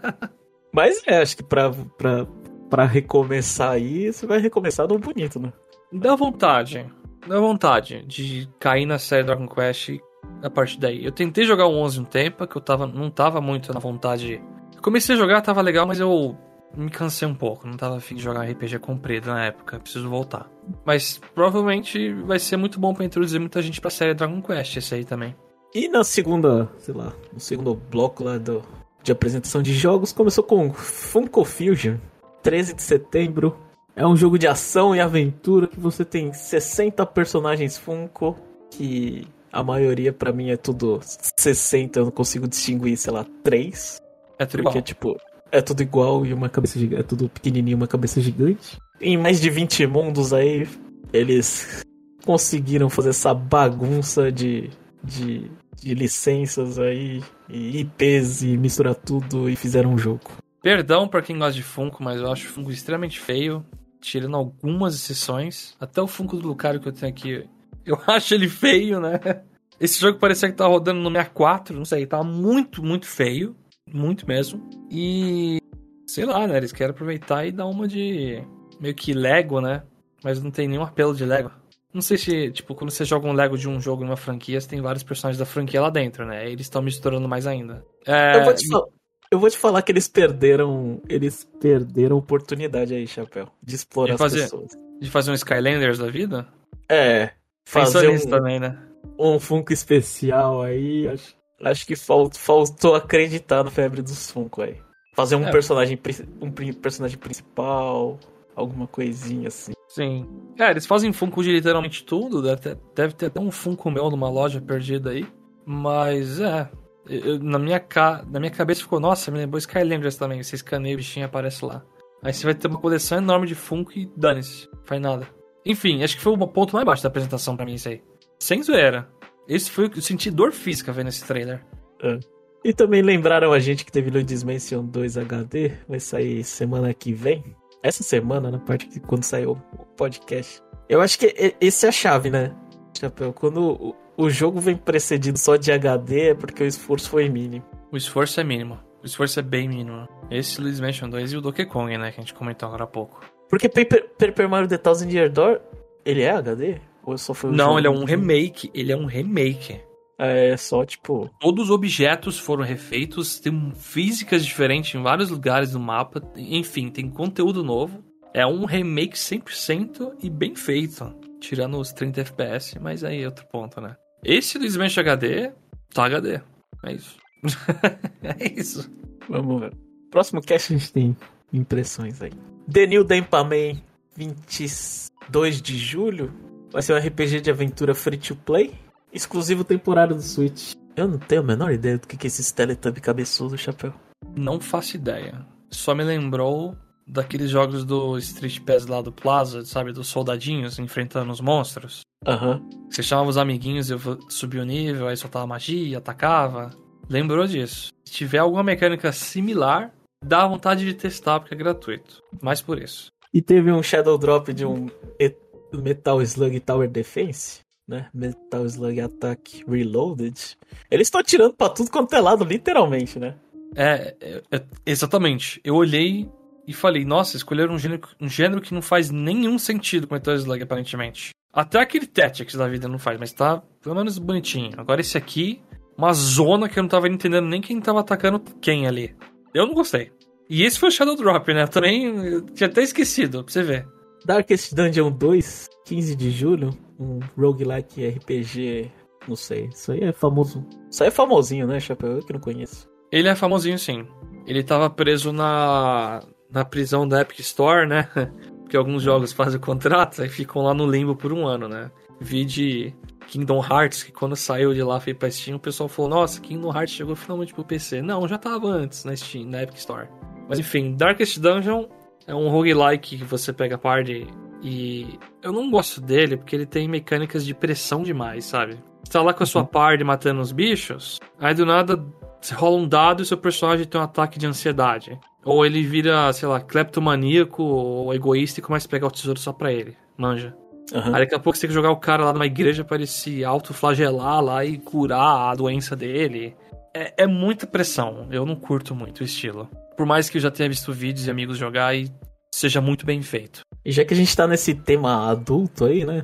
Mas é, acho que pra, pra, pra recomeçar aí, você vai recomeçar no bonito, né? Dá vontade. dá vontade de cair na série Dragon Quest a partir daí. Eu tentei jogar o onze um tempo, que eu tava, não tava muito na vontade. Eu comecei a jogar, tava legal, mas eu me cansei um pouco. Não tava afim de jogar R P G comprido na época, preciso voltar. Mas provavelmente vai ser muito bom pra introduzir muita gente pra série Dragon Quest, esse aí também. E na segunda, sei lá, no segundo bloco lá do, de apresentação de jogos, começou com Funko Fusion, treze de setembro. É um jogo de ação e aventura que você tem sessenta personagens Funko, que a maioria pra mim é tudo sessenta, eu não consigo distinguir, sei lá, três. É tudo Porque, igual. tipo, é tudo igual e uma cabeça gigante, é tudo pequenininho e uma cabeça gigante. Em mais de vinte mundos aí, eles conseguiram fazer essa bagunça de, de, de licenças aí, e I Ps, e misturar tudo e fizeram um jogo. Perdão pra quem gosta de Funko, mas eu acho o Funko extremamente feio, tirando algumas exceções. Até o Funko do Lucario que eu tenho aqui, eu acho ele feio, né? Esse jogo parecia que tava rodando no sessenta e quatro, não sei, tava muito, muito feio. Muito mesmo. E sei lá, né? Eles querem aproveitar e dar uma de meio que Lego, né? Mas não tem nenhum apelo de Lego. Não sei se, tipo, quando você joga um Lego de um jogo em uma franquia, você tem vários personagens da franquia lá dentro, né? Eles estão misturando mais ainda. É... Eu, vou te falar, eu vou te falar que eles perderam. Eles perderam oportunidade aí, Chapéu, de explorar de fazer, as pessoas. De fazer um Skylanders da vida? É. Fazer um, também, né? um Funko especial aí. Acho, acho que falt, faltou acreditar no febre dos Funko aí. Fazer um, é. personagem, um personagem principal, alguma coisinha assim. Sim. É, eles fazem Funko de literalmente tudo. Deve ter, deve ter até um Funko meu numa loja perdida aí. Mas, é... Eu, na, minha ca... na minha cabeça ficou, nossa, me lembrou Skylanders também. Você escaneia o bichinho e aparece lá. Aí você vai ter uma coleção enorme de Funko e dane-se. Não faz nada. Enfim, acho que foi o ponto mais baixo da apresentação pra mim isso aí. Sem zoeira. Esse foi o que eu senti dor física vendo esse trailer. É. E também lembraram a gente que teve Luigi's Mansion dois H D. Vai sair semana que vem. Essa semana, na parte que quando saiu o podcast. Eu acho que esse é a chave, né, Chapéu? Quando o jogo vem precedido só de H D é porque o esforço foi mínimo. O esforço é mínimo. O esforço é bem mínimo. Esse Luigi's Mansion dois e o Donkey Kong, né? Que a gente comentou agora há pouco. Porque Paper, Paper Mario The Thousand Year Door, ele é H D? Ou só foi um Não, jogo? ele é um remake. Ele é um remake. É só, tipo... Todos os objetos foram refeitos. Tem físicas diferentes em vários lugares do mapa. Enfim, tem conteúdo novo. É um remake cem por cento e bem feito. Tirando os trinta F P S, mas aí é outro ponto, né? Esse Luigi's Mansion H D, tá H D. É isso. É isso. Vamos ver. Próximo cast a gente tem impressões aí. The New Denpaman, vinte e dois de julho. Vai ser um R P G de aventura free to play. Exclusivo temporário do Switch. Eu não tenho a menor ideia do que é esses Teletubbies cabeçudos, Chapéu. Não faço ideia. Só me lembrou daqueles jogos do Street Pass lá do Plaza, sabe? Dos soldadinhos enfrentando os monstros. Aham. Uhum. Você chamava os amiguinhos, eu subia o nível, aí soltava magia, atacava. Lembrou disso. Se tiver alguma mecânica similar, dá vontade de testar, porque é gratuito. Mais por isso. E teve um Shadow Drop de um Metal Slug Tower Defense, né? Metal Slug Attack Reloaded. Eles estão atirando pra tudo quanto é lado, literalmente, né? É, é, é, exatamente. Eu olhei e falei, nossa, escolheram um gênero, um gênero que não faz nenhum sentido com Metal Slug, aparentemente. Até aquele Tactics da vida não faz, mas tá pelo menos bonitinho. Agora esse aqui, uma zona que eu não tava entendendo nem quem tava atacando quem ali. Eu não gostei. E esse foi o Shadow Drop, né? Eu também eu tinha até esquecido, pra você ver. Darkest Dungeon dois, quinze de julho. Um roguelike R P G, não sei. Isso aí é famoso. Isso aí é famosinho, né, Chapéu? Eu que não conheço. Ele é famosinho, sim. Ele tava preso na, na prisão da Epic Store, né? Porque alguns jogos fazem o contrato e ficam lá no limbo por um ano, né? Vi de Kingdom Hearts, que quando saiu de lá, foi pra Steam, o pessoal falou, nossa, Kingdom Hearts chegou finalmente pro P C. Não, já tava antes na Steam, na Epic Store. Mas enfim, Darkest Dungeon é um roguelike que você pega a party e... Eu não gosto dele porque ele tem mecânicas de pressão demais, sabe? Você tá lá com a sua party matando os bichos, aí do nada você rola um dado e seu personagem tem um ataque de ansiedade. Ou ele vira, sei lá, cleptomaníaco ou egoísta e começa a pegar o tesouro só pra ele. Manja. Uhum. Aí daqui a pouco você tem que jogar o cara lá numa igreja pra ele se autoflagelar lá e curar a doença dele. É, é muita pressão. Eu não curto muito o estilo. Por mais que eu já tenha visto vídeos e amigos jogar e seja muito bem feito. E já que a gente tá nesse tema adulto aí, né?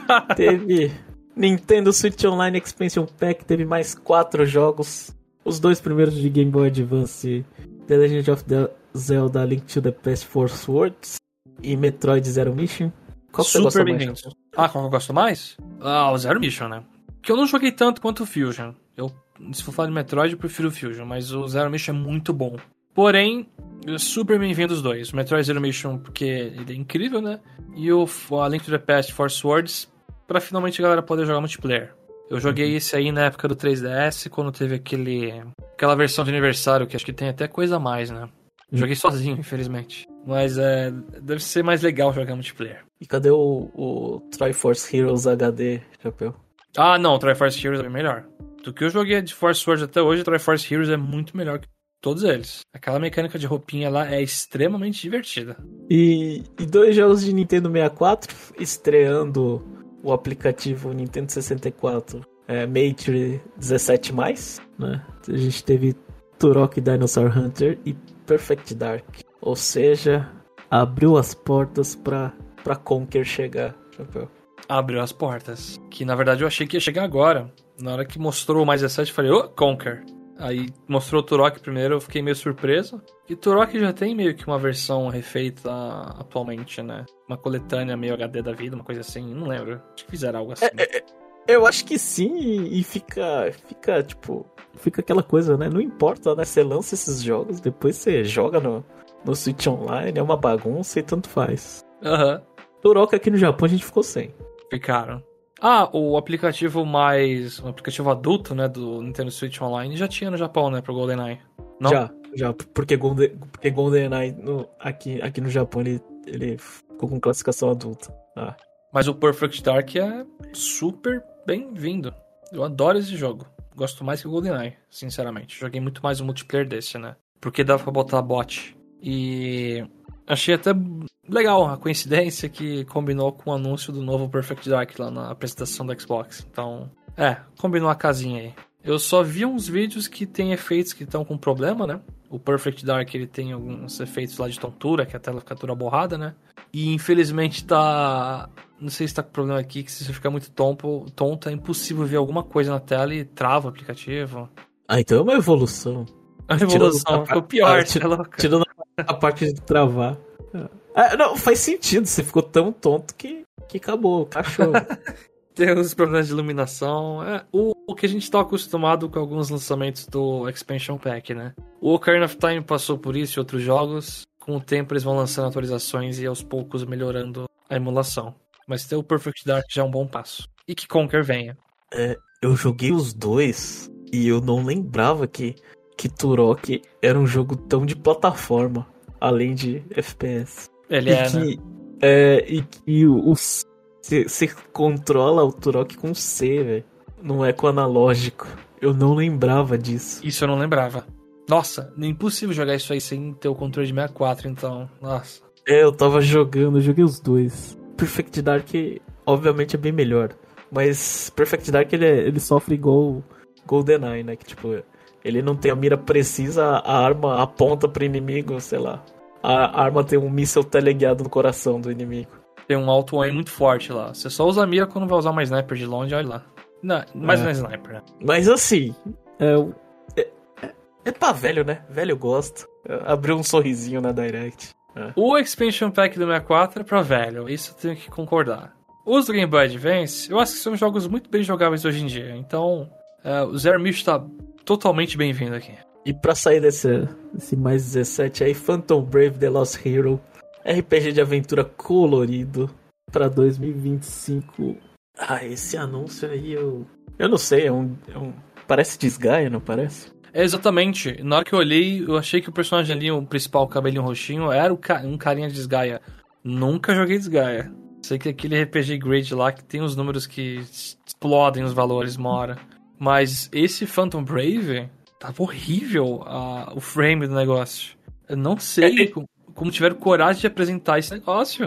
Teve Nintendo Switch Online Expansion Pack, teve mais quatro jogos. Os dois primeiros de Game Boy Advance, The Legend of Zelda Link to the Past Four Swords e Metroid Zero Mission. Qual que você gosta mais? Ah, qual que eu gosto mais? Ah, o Zero Mission, né? Que eu não joguei tanto quanto o Fusion. Eu, se for falar de Metroid, eu prefiro o Fusion, mas o Zero Mission é muito bom. Porém, super bem-vindo os dois. O Metroid Zero Mission, porque ele é incrível, né? E o a Link to the Past Four Swords, pra finalmente a galera poder jogar multiplayer. Eu joguei uhum. esse aí na época do três D S, quando teve aquele aquela versão de aniversário, que acho que tem até coisa a mais, né? Joguei sozinho, infelizmente. Mas é, deve ser mais legal jogar multiplayer. E cadê o, o Triforce Heroes H D, Chapéu? Ah, não, o Triforce Heroes é melhor. Do que eu joguei de Force Swords até hoje, o Triforce Heroes é muito melhor que todos eles. Aquela mecânica de roupinha lá é extremamente divertida. E, e dois jogos de Nintendo sessenta e quatro, estreando o aplicativo Nintendo sessenta e quatro, é, Mate dezessete mais, né? A gente teve Turok Dinosaur Hunter e Perfect Dark. Ou seja, abriu as portas pra, pra Conker chegar, Chapéu. Abriu as portas. Que na verdade eu achei que ia chegar agora. Na hora que mostrou o mais dezessete, eu falei, ô, oh, Conker. Aí mostrou o Turok primeiro, eu fiquei meio surpreso. E Turok já tem meio que uma versão refeita atualmente, né? Uma coletânea meio H D da vida, uma coisa assim, não lembro. Acho que fizeram algo assim. É, é, eu acho que sim, e fica, fica, tipo, fica aquela coisa, né? Não importa, né? Você lança esses jogos, depois você joga no, no Switch Online, é uma bagunça e tanto faz. Aham. Uhum. Turok aqui no Japão a gente ficou sem. Ficaram. Ah, o aplicativo mais... O aplicativo adulto, né, do Nintendo Switch Online já tinha no Japão, né, pro GoldenEye. Não? Já, já. Porque, Golden, porque GoldenEye no, aqui, aqui no Japão ele, ele ficou com classificação adulta. Ah. Mas o Perfect Dark é super bem-vindo. Eu adoro esse jogo. Gosto mais que o GoldenEye, sinceramente. Joguei muito mais o multiplayer desse, né? Porque dava pra botar bot. E... achei até legal a coincidência que combinou com o anúncio do novo Perfect Dark lá na apresentação do Xbox. Então, é, combinou a casinha aí. Eu só vi uns vídeos que tem efeitos que estão com problema, né? O Perfect Dark, ele tem alguns efeitos lá de tontura, que a tela fica toda borrada, né? E infelizmente tá... Não sei se tá com problema aqui, que se você ficar muito tonto, tonto, é impossível ver alguma coisa na tela e trava o aplicativo. Ah, então é uma evolução. A evolução ficou pior, ah, tirando, tirando a parte de travar. Ah, não, faz sentido, você ficou tão tonto que, que acabou, cachorro. Tem os problemas de iluminação. É, o, o que a gente tá acostumado com alguns lançamentos do Expansion Pack, né? O Ocarina of Time passou por isso e outros jogos. Com o tempo eles vão lançando atualizações e aos poucos melhorando a emulação. Mas ter o Perfect Dark já é um bom passo. E que Conker venha. É, eu joguei os dois e eu não lembrava que, que Turok era um jogo tão de plataforma, além de F P S. Ele e é, que, né? É, e que os... Você controla o Turok com C, velho. Não é com analógico. Eu não lembrava disso. Isso eu não lembrava. Nossa, é impossível jogar isso aí sem ter o controle de sessenta e quatro, então. Nossa. É, eu tava jogando, eu joguei os dois. Perfect Dark, obviamente, é bem melhor. Mas Perfect Dark, ele, é, ele sofre igual GoldenEye, né? Que, tipo, ele não tem a mira precisa, a arma aponta pro inimigo, sei lá. A arma tem um míssil teleguiado no coração do inimigo. Tem um auto aim muito forte lá. Você só usa a mira quando vai usar uma sniper de longe, olha lá. Não, mais é. uma sniper, né? Mas assim, é, é, é pra velho, né? Velho gosta. Abriu um sorrisinho na Direct. É. O Expansion Pack do sessenta e quatro é pra velho, isso eu tenho que concordar. Os do Game Boy Advance, eu acho que são jogos muito bem jogáveis hoje em dia. Então, é, o Zero Mission tá totalmente bem-vindo aqui. E pra sair desse, desse mais dezessete aí, Phantom Brave The Lost Hero, R P G de aventura colorido pra dois mil e vinte e cinco. Ah, esse anúncio aí eu... Eu não sei, é um... É um parece Disgaea, não parece? É, exatamente. Na hora que eu olhei, eu achei que o personagem ali, o principal, o cabelinho roxinho, era o ca... um carinha de Disgaea. Nunca joguei Disgaea. Sei que aquele R P G Grade lá, que tem os números que explodem os valores uma hora. Mas esse Phantom Brave, tava horrível uh, o frame do negócio. Eu não sei... É, como... Como tiveram coragem de apresentar esse negócio.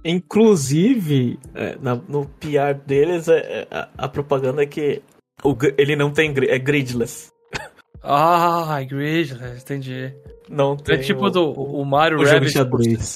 Inclusive, é, na, no P R deles, é, a, a propaganda é que o, ele não tem... É gridless. Ah, gridless, entendi. Não tem. É tipo o, do o Mario o Rabbids. jogo xadrez.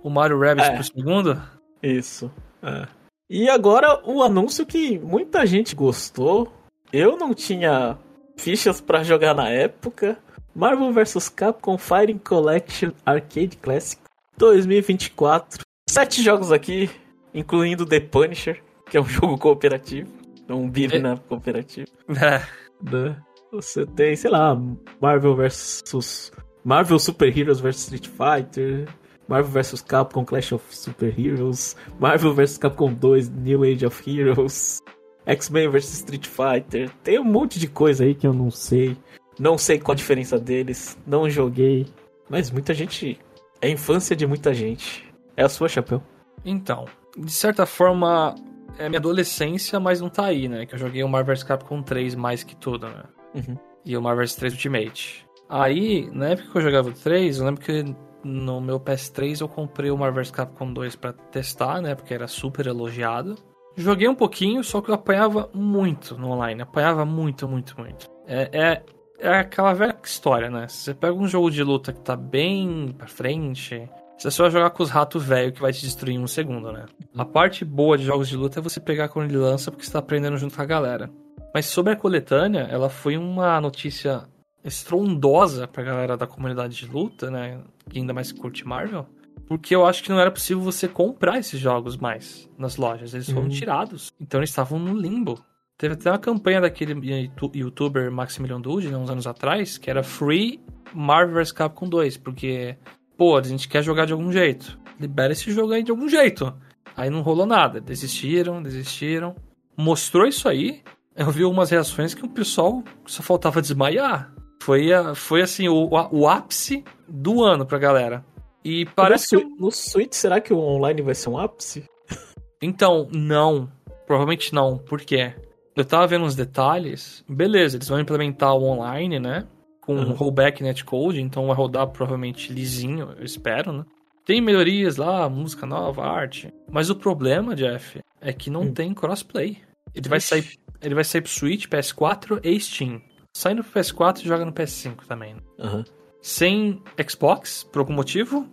o Mario Rabbids É. pro segundo? Isso. É. E agora o anúncio que muita gente gostou. Eu não tinha fichas pra jogar na época. Marvel versus. Capcom Fighting Collection Arcade Classic dois mil e vinte e quatro. Sete jogos aqui, incluindo The Punisher, que é um jogo cooperativo. Um beat'em up cooperativo. É. Né? Você tem, sei lá, Marvel versus. Marvel Super Heroes versus Street Fighter. Marvel versus. Capcom Clash of Super Heroes. Marvel versus. Capcom dois New Age of Heroes. X-Men versus. Street Fighter. Tem um monte de coisa aí que eu não sei. Não sei qual a diferença deles. Não joguei. Mas muita gente. É a infância de muita gente. É a sua, Chapéu? Então, de certa forma, é minha adolescência, mas não tá aí, né? Que eu joguei o Marvel versus. Capcom três mais que tudo, né? Uhum. E o Marvel versus. três Ultimate. Aí, na época que eu jogava o três, eu lembro que no meu P S três eu comprei o Marvel versus. Capcom dois pra testar, né? Porque era super elogiado. Joguei um pouquinho, só que eu apanhava muito no online. Apanhava muito, muito, muito. É, é, é aquela velha história, né? Se você pega um jogo de luta que tá bem pra frente, você só vai jogar com os ratos velhos que vai te destruir em um segundo, né? A parte boa de jogos de luta é você pegar quando ele lança, porque você tá aprendendo junto com a galera. Mas sobre a coletânea, ela foi uma notícia estrondosa pra galera da comunidade de luta, né? Que ainda mais curte Marvel. Porque eu acho que não era possível você comprar esses jogos mais nas lojas. Eles foram Uhum. tirados. Então eles estavam no limbo. Teve até uma campanha daquele youtuber Maximilian Dood, né, uns anos atrás, que era Free Marvel versus. Capcom dois. Porque, pô, a gente quer jogar de algum jeito. Libera esse jogo aí de algum jeito. Aí não rolou nada. Desistiram, desistiram. Mostrou isso aí. Eu vi algumas reações que o pessoal só faltava desmaiar. Foi, a, foi assim, o, o ápice do ano pra galera. E parece no, que... no Switch, será que o online vai ser um ápice? Então, não. Provavelmente não. Por quê? Eu tava vendo uns detalhes. Beleza, eles vão implementar o online, né? Com Uhum. rollback netcode, então vai rodar provavelmente lisinho, eu espero, né? Tem melhorias lá, música nova, arte. Mas o problema, Jeff, é que não Hum. tem crossplay. Ele vai sair, ele vai sair pro Switch, P S quatro e Steam. Saindo pro P S quatro e joga no P S cinco também. Uhum. Sem Xbox, por algum motivo.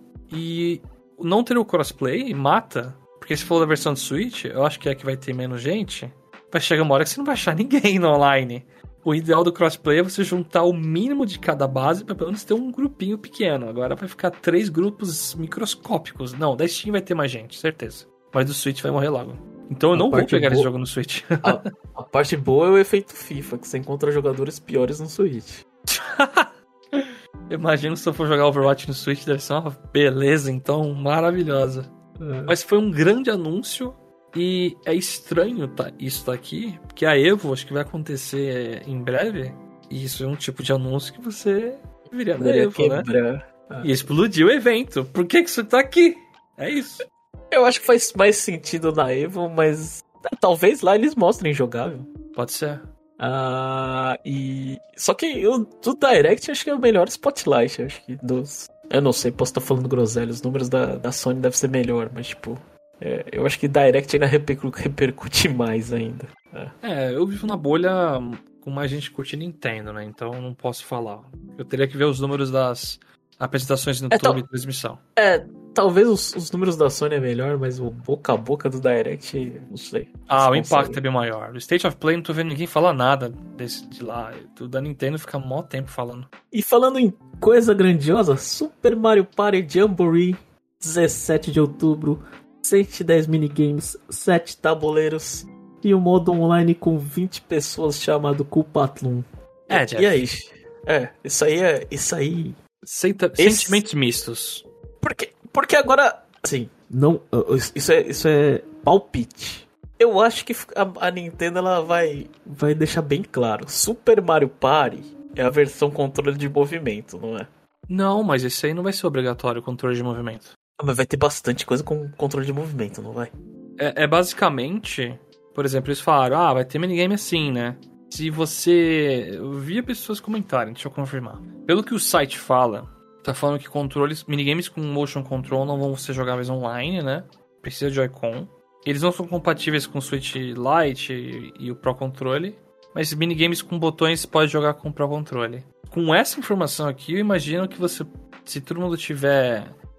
E não ter o crossplay mata. Porque se for da versão do Switch, eu acho que é que vai ter menos gente. Vai chegar uma hora que você não vai achar ninguém no online. O ideal do crossplay é você juntar o mínimo de cada base pra pelo menos ter um grupinho pequeno. Agora vai ficar três grupos microscópicos. Não, da Steam vai ter mais gente, certeza. Mas do Switch vai morrer logo. Então eu A não vou parte pegar boa- esse jogo no Switch. A, a parte boa é o efeito FIFA, que você encontra jogadores piores no Switch. Imagino se eu for jogar Overwatch no Switch, deve ser uma beleza, então, maravilhosa. É. Mas foi um grande anúncio e é estranho tá, isso daqui, porque a EVO acho que vai acontecer em breve, e isso é um tipo de anúncio que você viria da Poderia EVO, né? quebrar. Ah. E explodiu o evento. Por que que isso tá aqui? É isso. Eu acho que faz mais sentido na Evo, mas talvez lá eles mostrem jogável. Pode ser. Ah, e... Só que o do Direct acho que é o melhor Spotlight, acho que dos... Eu não sei, posso estar falando groselha, os números da, da Sony devem ser melhor, mas tipo... É, eu acho que Direct ainda repercu- repercute mais ainda. É. É, eu vivo na bolha com mais gente que curte Nintendo, né? Então eu não posso falar. Eu teria que ver os números das apresentações no É, YouTube então- e transmissão. É, talvez os, os números da Sony é melhor, mas o boca a boca do Direct, não sei. Ah, o Eles impacto conseguem. é bem maior. O State of Play não tô vendo ninguém falar nada desse de lá. O da Nintendo fica mó tempo falando. E falando em coisa grandiosa, Super Mario Party Jamboree, dezessete de outubro, cento e dez minigames, sete tabuleiros e um modo online com vinte pessoas chamado Culpatlum. É, e, Jeff. e aí? É, isso aí é. Isso aí. Senta- Esse- Sentimentos mistos. Porque, porque agora. Assim, não. Isso é, isso é palpite. Eu acho que a, a Nintendo ela vai, vai deixar bem claro. Super Mario Party é a versão controle de movimento, não é? Não, mas esse aí não vai ser obrigatório o controle de movimento. Ah, mas vai ter bastante coisa com controle de movimento, não vai? É, é basicamente, por exemplo, eles falaram, ah, vai ter minigame assim, né? Se você... Eu via pessoas comentarem, deixa eu confirmar. Pelo que o site fala, tá falando que controles, minigames com motion control não vão ser jogáveis online, né? Precisa de Joy-Con. Eles não são compatíveis com o Switch Lite e, e o Pro Controle, mas minigames com botões pode jogar com o Pro Controle. Com essa informação aqui, eu imagino que você, se todo mundo tiver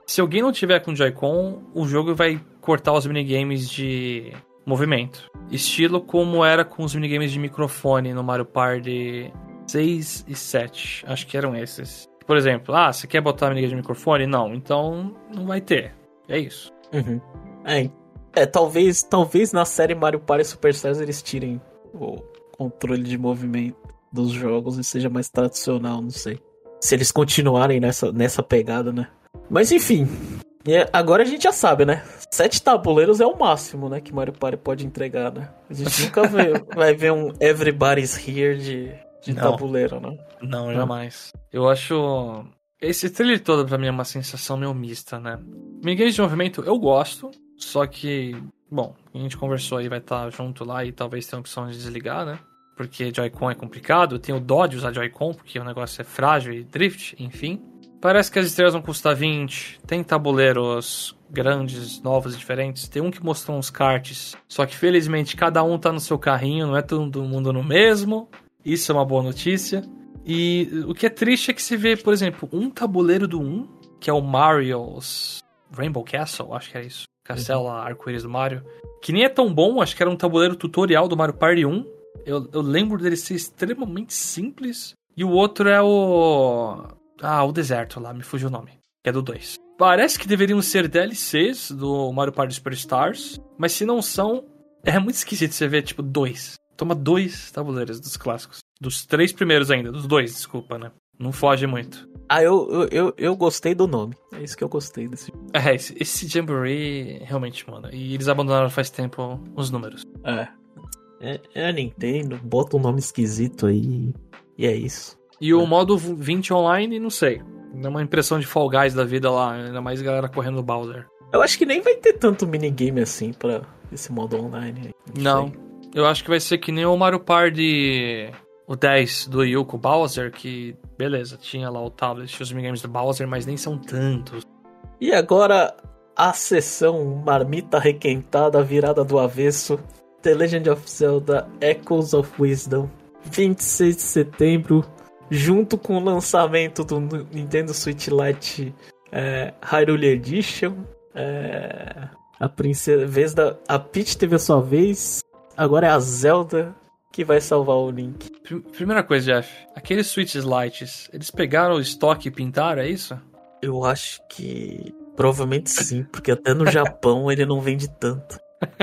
se alguém não tiver com Joy-Con, o jogo vai cortar os minigames de movimento. Estilo como era com os minigames de microfone no Mario Party seis e sete. Acho que eram esses. Por exemplo, ah, você quer botar minigame de microfone? Não, então não vai ter. É isso. Uhum. É, é talvez, talvez na série Mario Party Superstars eles tirem o controle de movimento dos jogos e seja mais tradicional, não sei. Se eles continuarem nessa, nessa pegada, né? Mas enfim, agora a gente já sabe, né? Sete tabuleiros é o máximo, né? Que Mario Party pode entregar, né? A gente nunca vê, vai ver um Everybody's Here de, de tabuleiro, né? Não, jamais. Eu acho... Esse trailer todo pra mim é uma sensação meio mista, né? Minigames de movimento eu gosto, só que... Bom, a gente conversou aí, vai estar junto lá e talvez tenha a opção de desligar, né? Porque Joy-Con é complicado. Eu tenho dó de usar Joy-Con, porque o negócio é frágil e drift, enfim. Parece que as estrelas vão custar vinte. Tem tabuleiros grandes, novos e diferentes. Tem um que mostrou uns karts. Só que, felizmente, cada um tá no seu carrinho. Não é todo mundo no mesmo. Isso é uma boa notícia. E o que é triste é que se vê, por exemplo, um tabuleiro do um, que é o Mario's Rainbow Castle, acho que é isso. Castelo uhum. Arco-Íris do Mario. Que nem é tão bom, acho que era um tabuleiro tutorial do Mario Party um. Eu, eu lembro dele ser extremamente simples. E o outro é o... Ah, o deserto lá, me fugiu o nome. Que é do dois. Parece que deveriam ser D L Cs do Mario Party Superstars. Mas se não são, é muito esquisito você ver, tipo, dois. Toma dois tabuleiros dos clássicos. Dos três primeiros ainda. Dos dois, desculpa, né? Não foge muito. Ah, eu, eu, eu, eu gostei do nome. É isso que eu gostei desse jogo. É, esse, esse Jamboree realmente, mano. E eles abandonaram faz tempo os números. É. É, é a Nintendo. Bota um nome esquisito aí. E é isso. E é. O modo vinte online, não sei. Dá uma impressão de Fall Guys da vida lá. Ainda mais galera correndo no Bowser. Eu acho que nem vai ter tanto minigame assim pra esse modo online. Não. não. Eu acho que vai ser que nem o Mario Party... O dez do Wii U com o Bowser, que, beleza, tinha lá o tablet e os minigames do Bowser, mas nem são tantos. E agora, a sessão marmita requentada, virada do avesso, The Legend of Zelda Echoes of Wisdom, vinte e seis de setembro, junto com o lançamento do Nintendo Switch Lite é, Hyrule Edition. É, a princesa, vez da, a Peach teve a sua vez, agora é a Zelda que vai salvar o Link. Primeira coisa, Jeff, aqueles Switch Lites, eles pegaram o estoque e pintaram, é isso? Eu acho que provavelmente sim, porque até no Japão ele não vende tanto.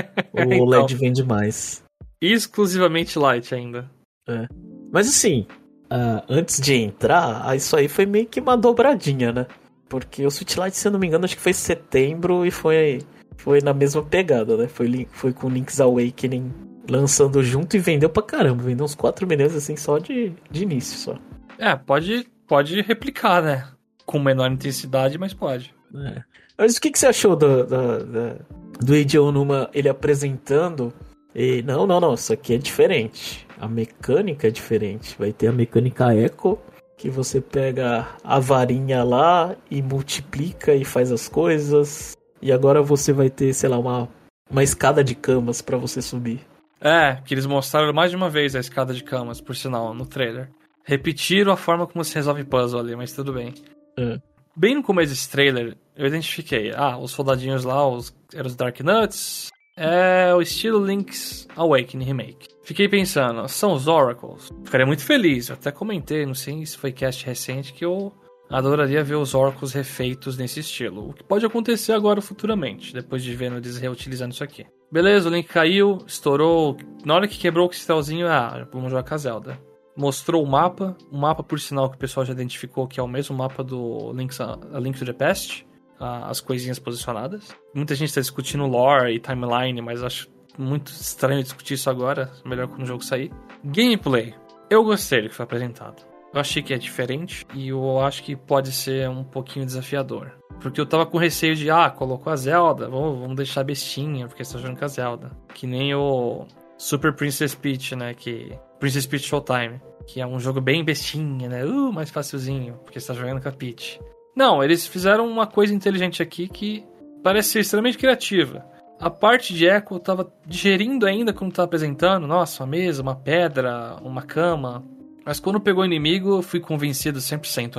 O então, O L E D vende mais. Exclusivamente Lite ainda. É. Mas assim, uh, antes de entrar, isso aí foi meio que uma dobradinha, né? Porque o Switch Lite, se eu não me engano, acho que foi em setembro e foi, foi na mesma pegada, né? Foi, foi com Link's Awakening lançando junto e vendeu pra caramba. Vendeu uns quatro milhões assim só de, de início só. É, pode, pode replicar, né? Com menor intensidade, mas pode. É. Mas o que, que você achou do, do, do, do Eiji Onuma, ele apresentando? E, não, não, não, isso aqui é diferente. A mecânica é diferente. Vai ter a mecânica Echo, que você pega a varinha lá e multiplica e faz as coisas. E agora você vai ter, sei lá, uma, uma escada de camas pra você subir. É, que eles mostraram mais de uma vez a escada de camas, por sinal, no trailer. Repetiram a forma como se resolve puzzle ali, mas tudo bem. É. Bem no começo desse trailer, eu identifiquei. Ah, os soldadinhos lá, os, eram os Dark Nuts. É o estilo Link's Awakening Remake. Fiquei pensando, são os Oracles? Ficaria muito feliz, eu até comentei, não sei se foi cast recente, que eu adoraria ver os Oracles refeitos nesse estilo. O que pode acontecer agora futuramente, depois de ver eles reutilizando isso aqui. Beleza, o Link caiu, estourou. Na hora que quebrou o cristalzinho, ah, vamos jogar com a Zelda. Mostrou o mapa, o mapa por sinal que o pessoal já identificou que é o mesmo mapa do Link's, a Link to the Past, as coisinhas posicionadas. Muita gente está discutindo lore e timeline, mas acho muito estranho discutir isso agora, melhor quando o jogo sair. Gameplay, eu gostei do que foi apresentado. Eu achei que é diferente e eu acho que pode ser um pouquinho desafiador. Porque eu tava com receio de, ah, colocou a Zelda, vamos, vamos deixar bestinha, porque você tá jogando com a Zelda. Que nem o Super Princess Peach, né, que... Princess Peach Showtime, que é um jogo bem bestinha, né, uh, mais facilzinho, porque você tá jogando com a Peach. Não, eles fizeram uma coisa inteligente aqui que parece ser extremamente criativa. A parte de Echo eu tava digerindo ainda quando tava apresentando, nossa, uma mesa, uma pedra, uma cama... Mas quando pegou o inimigo, eu fui convencido cem por cento ali.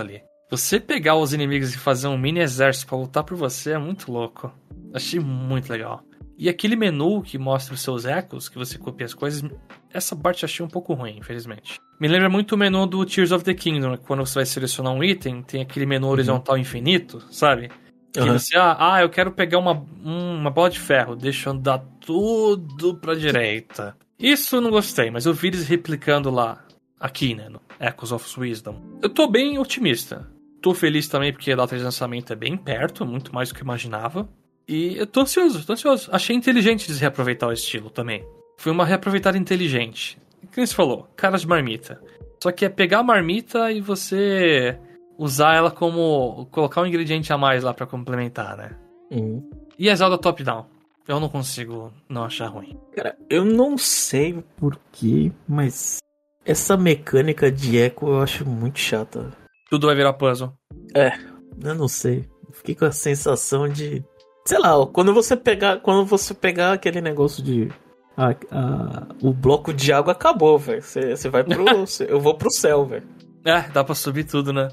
Você pegar os inimigos e fazer um mini exército pra lutar por você é muito louco. Achei muito legal. E aquele menu que mostra os seus ecos, que você copia as coisas, essa parte eu achei um pouco ruim, infelizmente. Me lembra muito o menu do Tears of the Kingdom, quando você vai selecionar um item, tem aquele menu horizontal uhum. infinito, sabe? Que uhum. você, ah, ah, eu quero pegar uma, uma bola de ferro, deixa eu andar tudo pra direita. Isso eu não gostei, mas eu vi eles replicando lá, aqui, né, no Echoes of Wisdom. Eu tô bem otimista. Tô feliz também porque a data de lançamento é bem perto, muito mais do que eu imaginava. E eu tô ansioso, tô ansioso. Achei inteligente eles reaproveitar o estilo também. Foi uma reaproveitada inteligente. O que você falou? Cara de marmita. Só que é pegar a marmita e você usar ela como... colocar um ingrediente a mais lá pra complementar, né? Uhum. E a Zelda top-down? Eu não consigo não achar ruim. Cara, eu não sei o porquê, mas essa mecânica de eco eu acho muito chata. Tudo vai virar puzzle. É, eu não sei. Fiquei com a sensação de... sei lá, quando você pegar, quando você pegar aquele negócio de... A, a, o bloco de água acabou, velho. Você, você vai pro... eu vou pro céu, velho. É, dá pra subir tudo, né?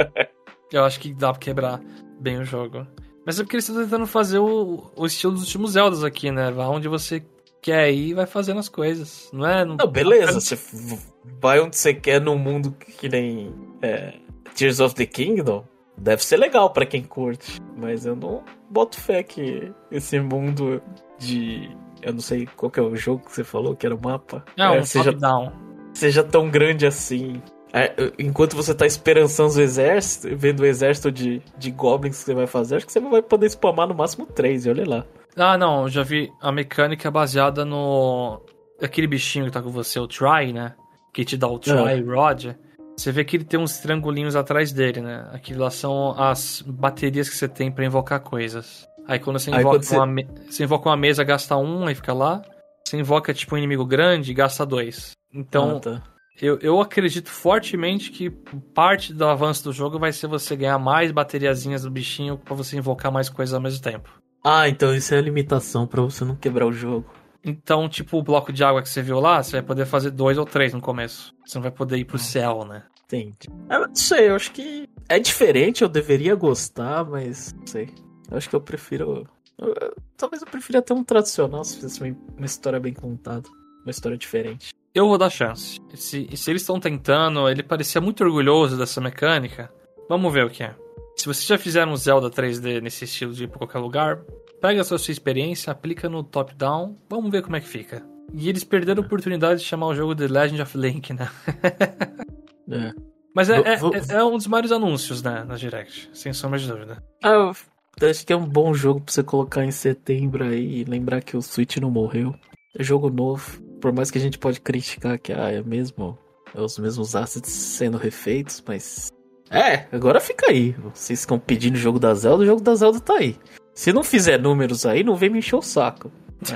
Eu acho que dá pra quebrar bem o jogo. Mas é porque eles estão tentando fazer o, o estilo dos últimos Zeldas aqui, né? Vai onde você quer ir e vai fazendo as coisas. Não é? Não, não beleza, você vai onde você quer num mundo que nem é, Tears of the Kingdom. Deve ser legal pra quem curte. Mas eu não boto fé que esse mundo de... eu não sei qual que é o jogo que você falou, que era o mapa. Não, é, um seja, top-down. Seja tão grande assim. É, enquanto você tá esperançando o exército, vendo o exército de, de goblins que você vai fazer, acho que você vai poder spamar no máximo três, e olha lá. Ah, não, eu já vi a mecânica baseada no... aquele bichinho que tá com você, o Try, né? Que te dá o Try é. Rod. Você vê que ele tem uns triangulinhos atrás dele, né? Aquilo lá são as baterias que você tem pra invocar coisas. Aí quando você invoca, aí, quando você... Uma, me... você invoca uma mesa, gasta um, aí fica lá. Você invoca tipo um inimigo grande, gasta dois. Então... ah, tá. Eu, eu acredito fortemente que parte do avanço do jogo vai ser você ganhar mais bateriazinhas do bichinho pra você invocar mais coisas ao mesmo tempo. Ah, então isso é a limitação pra você não quebrar o jogo. Então, tipo, o bloco de água que você viu lá, você vai poder fazer dois ou três no começo. Você não vai poder ir pro céu, né? Entendi. Eu não sei, eu acho que é diferente, eu deveria gostar, mas não sei. Eu acho que eu prefiro... Eu, eu, talvez eu prefira até um tradicional, se fosse uma, uma história bem contada. Uma história diferente. Eu vou dar chance. Se, se eles estão tentando, ele parecia muito orgulhoso dessa mecânica. Vamos ver o que é. Se vocês já fizeram um Zelda três D nesse estilo de ir pra qualquer lugar, pega a sua, sua experiência, aplica no top-down, vamos ver como é que fica. E eles perderam a oportunidade de chamar o jogo The Legend of Link, né? É. Mas é, é, é, é um dos maiores anúncios, né, na Direct, sem sombra de dúvida. Ah, eu acho que é um bom jogo pra você colocar em setembro aí e lembrar que o Switch não morreu. É jogo novo. Por mais que a gente pode criticar que ah, é mesmo é os mesmos assets sendo refeitos, mas... é, agora fica aí. Vocês ficam pedindo o jogo da Zelda, o jogo da Zelda tá aí. Se não fizer números aí, não vem me encher o saco.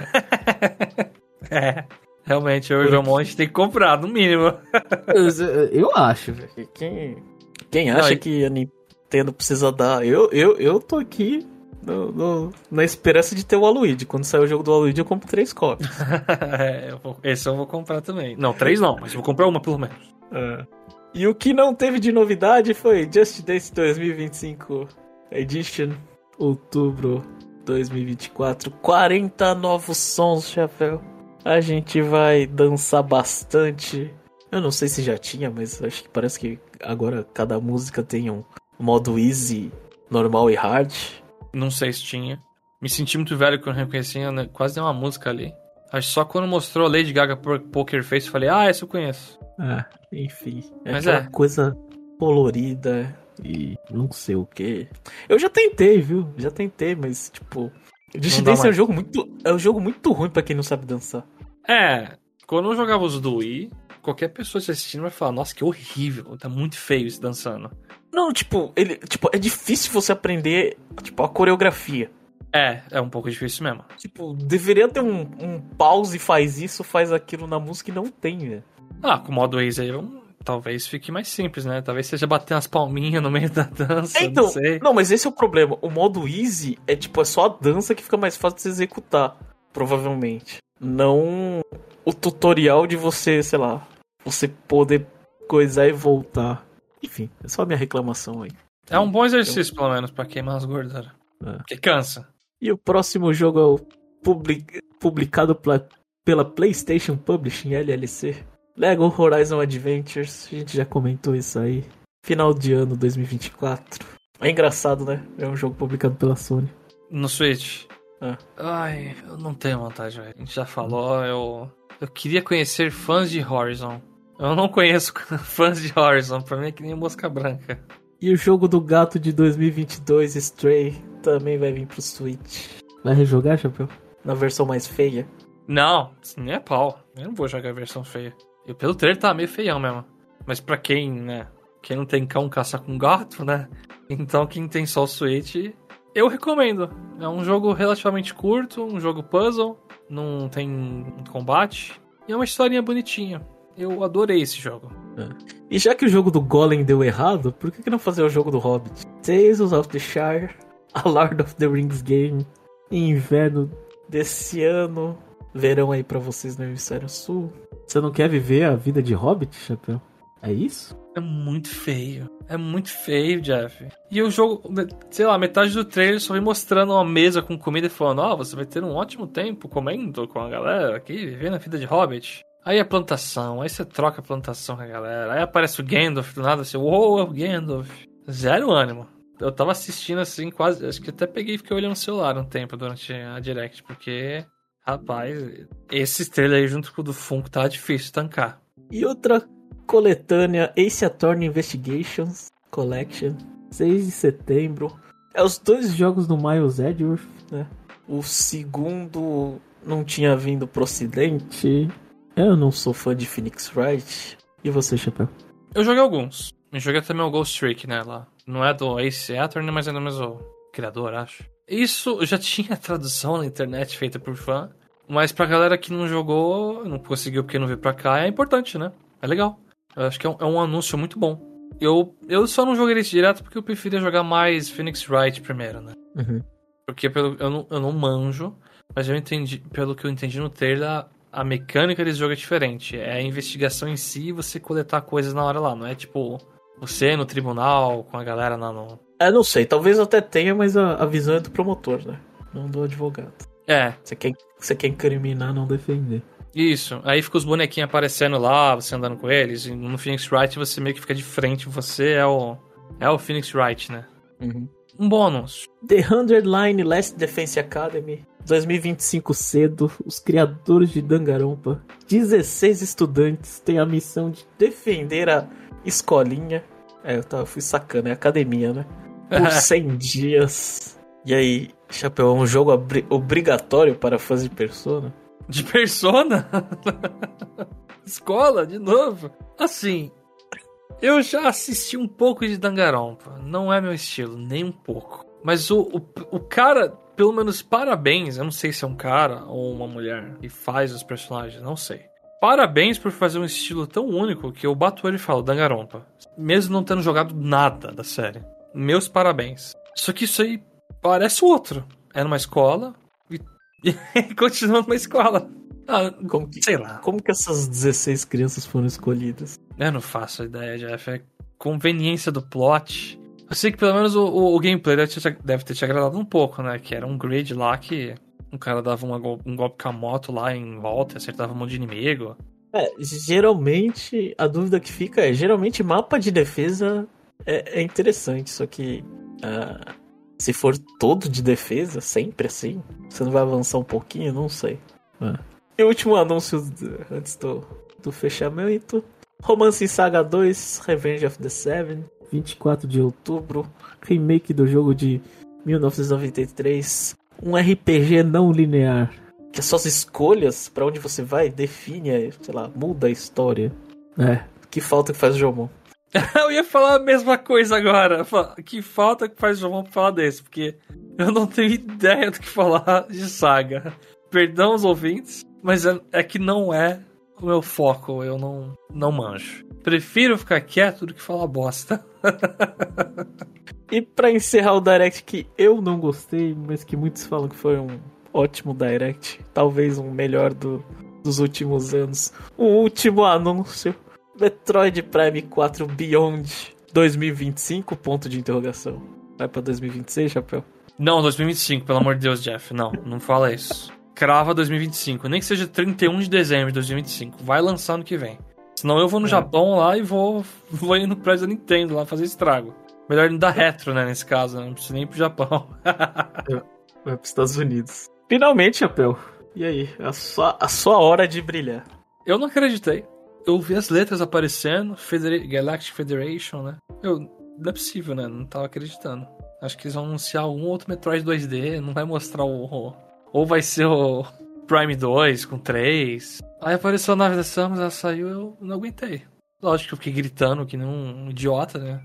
É, é realmente, eu e o João a gente tem que comprar, no mínimo. eu, eu acho, velho. Quem, quem acha não, que a Nintendo precisa dar... Eu, eu, eu tô aqui... No, no, na esperança de ter o Waluigi. Quando sair o jogo do Waluigi, eu compro três cópias. É, eu vou, esse eu vou comprar também. Não, três não, mas eu vou comprar uma pelo menos. É. E o que não teve de novidade foi Just Dance dois mil e vinte e cinco Edition, outubro dois mil e vinte e quatro. quarenta novos sons, chapéu. A gente vai dançar bastante. Eu não sei se já tinha, mas acho que parece que agora cada música tem um modo easy, normal e hard. Não sei se tinha. Me senti muito velho quando reconhecia, né? Quase deu uma música ali. Acho que só quando mostrou Lady Gaga Poker Face, eu falei, ah, essa eu conheço. Ah, enfim. É Mas aquela é. coisa colorida e não sei o que. Eu já tentei, viu? Já tentei, mas, tipo... Just Dance é um jogo muito, é um jogo muito ruim pra quem não sabe dançar. É, quando eu jogava os do Wii, qualquer pessoa assistindo vai falar, nossa, que horrível, tá muito feio esse dançando. Não, tipo, ele, tipo, é difícil você aprender, tipo, a coreografia. É, é um pouco difícil mesmo. Tipo, deveria ter um, um pause, faz isso, faz aquilo na música e não tem, velho. Ah, com o modo Easy aí, um, talvez fique mais simples, né? Talvez seja bater umas palminhas no meio da dança, é, então, não sei. Não, mas esse é o problema. O modo Easy é, tipo, é só a dança que fica mais fácil de se executar, provavelmente. Não o tutorial de você, sei lá, você poder coisar e voltar. Enfim, é só a minha reclamação aí. É um bom exercício, pelo menos, pra queimar as gorduras. É. Porque cansa. E o próximo jogo é o public... publicado pela... pela PlayStation Publishing L L C. Lego Horizon Adventures. A gente já comentou isso aí. Final de ano dois mil e vinte e quatro. É engraçado, né? É um jogo publicado pela Sony. No Switch. É. Ai, eu não tenho vontade, velho. A gente já falou, eu... Eu queria conhecer fãs de Horizon. Eu não conheço fãs de Horizon. Pra mim é que nem mosca branca. E o jogo do gato de dois mil e vinte e dois, Stray, também vai vir pro Switch. Vai rejogar, Chapéu? Na versão mais feia? Não, nem é pau. Eu não vou jogar a versão feia. E pelo trailer tá meio feião mesmo. Mas pra quem, né? Quem não tem cão caça com gato, né? Então quem tem só o Switch, eu recomendo. É um jogo relativamente curto, um jogo puzzle, não tem combate. E é uma historinha bonitinha. Eu adorei esse jogo. É. E já que o jogo do Golem deu errado, por que, que não fazer o jogo do Hobbit? Tales of the Shire, a Lord of the Rings game, inverno desse ano, verão aí pra vocês no Hemisfério Sul. Você não quer viver a vida de Hobbit, Chapéu? É isso? É muito feio. É muito feio, Jeff. E o jogo, sei lá, metade do trailer só vem mostrando uma mesa com comida e falando: ó, oh, você vai ter um ótimo tempo comendo com a galera aqui, vivendo a vida de Hobbit. Aí a plantação, aí você troca a plantação com a galera. Aí aparece o Gandalf do nada, assim, uou, é o Gandalf. Zero ânimo. Eu tava assistindo assim, quase, acho que até peguei e fiquei olhando o celular um tempo durante a Direct, porque, rapaz, esse trailer aí junto com o do Funko tá difícil tancar. E outra coletânea, Ace Attorney Investigations Collection, seis de setembro. É os dois jogos do Miles Edgeworth, né? O segundo não tinha vindo pro ocidente. Eu não sou fã de Phoenix Wright. E você, Chapéu? Eu joguei alguns. Eu joguei também o Ghost Trick, né, lá. Não é do Ace Attorney, mas é do mesmo criador, acho. Isso já tinha tradução na internet feita por fã. Mas pra galera que não jogou, não conseguiu porque não veio pra cá, é importante, né? É legal. Eu acho que é um, é um anúncio muito bom. Eu, eu só não joguei isso direto porque eu preferia jogar mais Phoenix Wright primeiro, né? Uhum. Porque pelo, eu, não, eu não manjo, mas eu entendi, pelo que eu entendi no trailer, a, a mecânica desse jogo é diferente. É a investigação em si e você coletar coisas na hora lá. Não é tipo você no tribunal, com a galera lá no... É, não sei. Talvez até tenha, mas a, a visão é do promotor, né? Não do advogado. É. Você quer, você quer incriminar, não defender. Isso. Aí fica os bonequinhos aparecendo lá, você andando com eles. E no Phoenix Wright você meio que fica de frente. Você é o, é o Phoenix Wright, né? Uhum. Um bom anúncio. The Hundred Line Last Defense Academy, dois mil e vinte e cinco cedo. Os criadores de Danganronpa, dezesseis estudantes, têm a missão de defender a escolinha. É, eu tava, fui sacando, é academia, né? Por cem dias. E aí, Chapéu, é um jogo obri- obrigatório para fãs de Persona? De Persona? Escola, de novo? Assim, eu já assisti um pouco de Danganronpa. Não é meu estilo, nem um pouco. Mas o, o, o cara, pelo menos parabéns, eu não sei se é um cara ou uma mulher que faz os personagens, não sei. Parabéns por fazer um estilo tão único que eu bato ele e falo, Danganronpa. Mesmo não tendo jogado nada da série. Meus parabéns. Só que isso aí parece outro. É numa escola e, e continua numa escola. Ah, como que, sei lá. Como que essas dezesseis crianças foram escolhidas? Eu não faço ideia, Jeff. É conveniência do plot. Eu sei que pelo menos o, o, o gameplay deve, te, deve ter te agradado um pouco, né? Que era um grid lá que um cara dava uma, um golpe com a moto lá em volta e acertava um monte de inimigo. É, geralmente, a dúvida que fica é, geralmente mapa de defesa é, é interessante, só que uh, se for todo de defesa, sempre assim, você não vai avançar um pouquinho? Não sei. É. E o último anúncio antes do, do fechamento, Romance Saga dois, Revenge of the Seven, vinte e quatro de outubro, remake do jogo de mil novecentos e noventa e três, um R P G não linear, que as suas escolhas, pra onde você vai, define, sei lá, muda a história. É, que falta que faz o Jomon. Eu ia falar a mesma coisa agora. Que falta que faz o Jomon pra falar desse, porque eu não tenho ideia do que falar de Saga. Perdão os ouvintes, mas é, é que não é o meu foco, eu não, não manjo. Prefiro ficar quieto do que falar bosta. E pra encerrar o Direct que eu não gostei, mas que muitos falam que foi um ótimo Direct, talvez um melhor do, dos últimos anos, o último anúncio, Metroid Prime quatro Beyond, dois mil e vinte e cinco, ponto de interrogação. Vai pra dois mil e vinte e seis, Chapéu? Não, dois mil e vinte e cinco, pelo amor de Deus, Jeff. Não, não fala isso. Crava dois mil e vinte e cinco. Nem que seja trinta e um de dezembro de dois mil e vinte e cinco. Vai lançar ano que vem. Senão eu vou no é. Japão lá e vou, vou ir no prédio da Nintendo lá fazer estrago. Melhor não dar retro, né, nesse caso. Né? Não precisa nem ir pro Japão. Vai pros Estados Unidos. Finalmente, Chapéu. E aí? A sua, a sua hora de brilhar. Eu não acreditei. Eu vi as letras aparecendo. Federa- Galactic Federation, né? Eu, não é possível, né? Não tava acreditando. Acho que eles vão anunciar algum outro Metroid dois D. Não vai mostrar o... Ou vai ser o Prime dois com três. Aí apareceu a nave da Samus, ela saiu, eu não aguentei. Lógico que eu fiquei gritando que nem um idiota, né?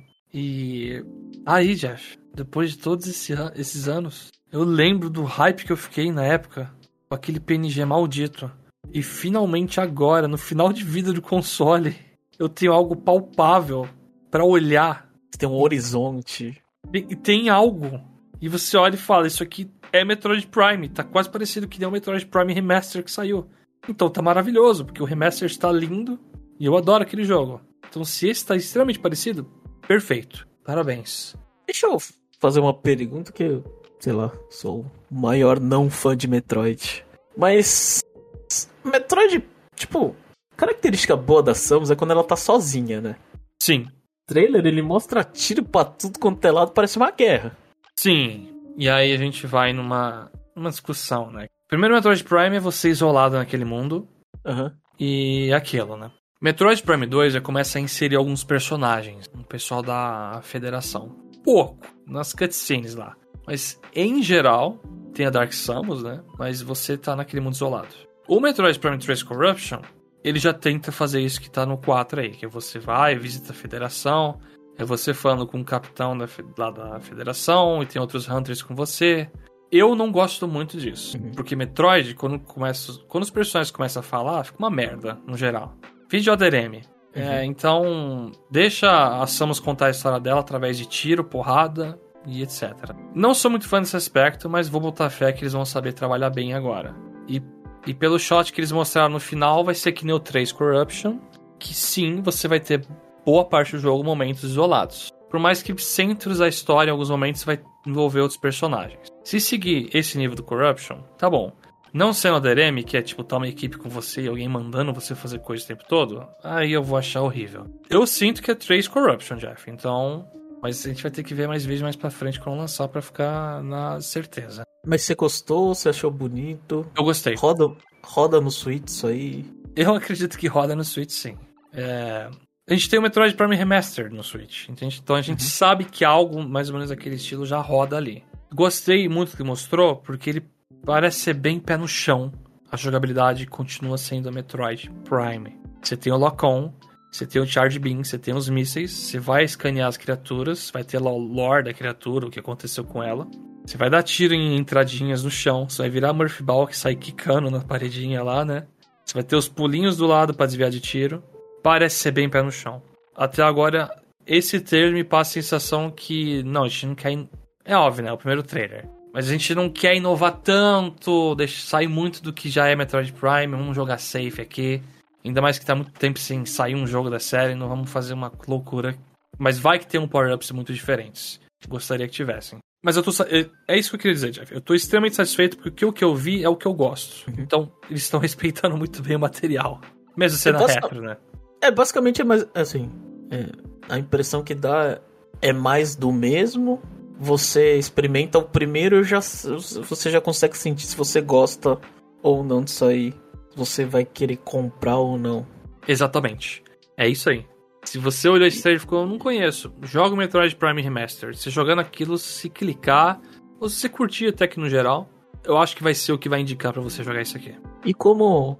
E aí, Jeff, depois de todos esse an- esses anos, eu lembro do hype que eu fiquei na época com aquele P N G maldito. E finalmente agora, no final de vida do console, eu tenho algo palpável pra olhar. Você tem um horizonte. E tem algo. E você olha e fala, isso aqui é Metroid Prime. Tá quase parecido que nem o Metroid Prime Remaster que saiu. Então tá maravilhoso, porque o Remaster está lindo e eu adoro aquele jogo. Então se esse tá extremamente parecido, perfeito. Parabéns. Deixa eu fazer uma pergunta que eu, sei lá, sou o maior não fã de Metroid. Mas Metroid, tipo, característica boa da Samus é quando ela tá sozinha, né? Sim. O trailer, ele mostra tiro pra tudo quanto é lado, parece uma guerra. Sim. E aí a gente vai numa, numa discussão, né? Primeiro Metroid Prime é você isolado naquele mundo. Uhum. E aquilo, né? Metroid Prime dois já começa a inserir alguns personagens. Um pessoal da Federação. Pouco. Nas cutscenes lá. Mas, em geral, tem a Dark Samus, né? Mas você tá naquele mundo isolado. O Metroid Prime três Corruption, ele já tenta fazer isso que tá no quatro aí. Que você vai, visita a Federação... É você falando com o capitão da, lá da Federação e tem outros Hunters com você. Eu não gosto muito disso. Uhum. Porque Metroid, quando, começa, quando os personagens começam a falar, fica uma merda, no geral. Vídeo A D R M. Uhum. É, então, deixa a Samus contar a história dela através de tiro, porrada e etcétera. Não sou muito fã desse aspecto, mas vou botar fé que eles vão saber trabalhar bem agora. E, e pelo shot que eles mostraram no final, vai ser que nem o três Corruption, que sim, você vai ter... boa parte do jogo, momentos isolados. Por mais que centros da história, em alguns momentos, vai envolver outros personagens. Se seguir esse nível do Corruption, tá bom. Não sendo a D R M, que é tipo, tá uma equipe com você e alguém mandando você fazer coisa o tempo todo, aí eu vou achar horrível. Eu sinto que é três Corruption, Jeff, então... Mas a gente vai ter que ver mais vezes mais pra frente quando lançar pra ficar na certeza. Mas você gostou? Você achou bonito? Eu gostei. Roda, roda no Switch isso aí? Eu acredito que roda no Switch, sim. É... A gente tem o Metroid Prime Remastered no Switch, entende? Então a gente uhum. sabe que algo mais ou menos daquele estilo já roda ali. Gostei muito do que mostrou, porque ele parece ser bem pé no chão. A jogabilidade continua sendo a Metroid Prime. Você tem o Lock-On, você tem o Charge Beam, você tem os mísseis, você vai escanear as criaturas, vai ter lá o lore da criatura, o que aconteceu com ela. Você vai dar tiro em entradinhas no chão, você vai virar Murphy Ball que sai quicando na paredinha lá, né? Você vai ter os pulinhos do lado pra desviar de tiro. Parece ser bem pé no chão. Até agora, esse trailer me passa a sensação que... Não, a gente não quer... In... É óbvio, né? É o primeiro trailer. Mas a gente não quer inovar tanto, deixa... sair muito do que já é Metroid Prime, vamos jogar safe aqui. Ainda mais que tá muito tempo sem sair um jogo da série, não vamos fazer uma loucura. Mas vai que tem um power-ups muito diferentes. Gostaria que tivessem. Mas eu tô... É isso que eu queria dizer, Jeff. Eu tô extremamente satisfeito porque o que eu vi é o que eu gosto. Uhum. Então, eles estão respeitando muito bem o material. Mesmo sendo posso... retro, né? É, basicamente é mais, assim, é, a impressão que dá é mais do mesmo. Você experimenta o primeiro, já, você já consegue sentir se você gosta ou não disso aí. Você vai querer comprar ou não. Exatamente. É isso aí. Se você olhou esse trailer e ficou, eu não conheço, joga o Metroid Prime Remastered. Se jogando aquilo, se clicar, ou se você curtir até que no geral, eu acho que vai ser o que vai indicar pra você jogar isso aqui. E como,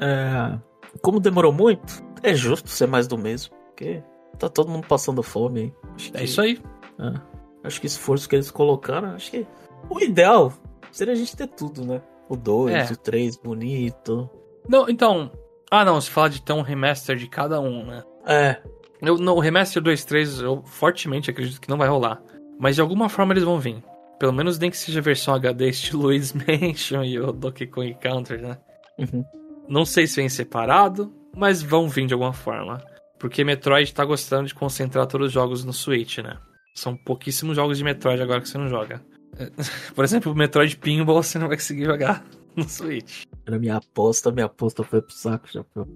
é, como demorou muito, é justo ser mais do mesmo. Porque tá todo mundo passando fome aí. Acho é que, isso aí. É, acho que esse esforço que eles colocaram, acho que o ideal seria a gente ter tudo, né? O dois, é. o três, bonito. Não, então... Ah, não, você fala de ter um remaster de cada um, né? É. Eu, no, o remaster dois, três, eu fortemente acredito que não vai rolar. Mas de alguma forma eles vão vir. Pelo menos nem que seja a versão H D estilo Luigi's Mansion e o Donkey Kong Country, né? Uhum. Não sei se vem separado, mas vão vir de alguma forma. Porque Metroid tá gostando de concentrar todos os jogos no Switch, né? São pouquíssimos jogos de Metroid agora que você não joga. Por exemplo, o Metroid Pinball você não vai conseguir jogar no Switch. Era minha aposta, minha aposta foi pro saco, já foi.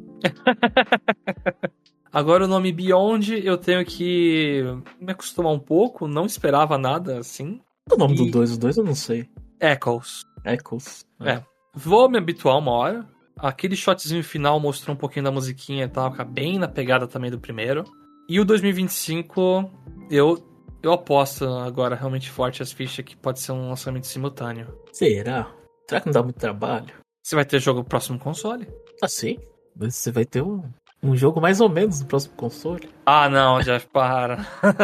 Agora o nome Beyond eu tenho que me acostumar um pouco, não esperava nada assim. O nome E... do dois, o dois eu não sei. Echoes. Echoes. É. é. Vou me habituar uma hora. Aquele shotzinho final mostrou um pouquinho da musiquinha e tal, fica bem na pegada também do primeiro. E o dois mil e vinte e cinco, eu, eu aposto agora realmente forte as fichas que pode ser um lançamento simultâneo. Será? Será que não dá muito trabalho? Você vai ter jogo no próximo console? Ah, sim. Mas você vai ter um, um jogo mais ou menos no próximo console. Ah, não, Jeff, para.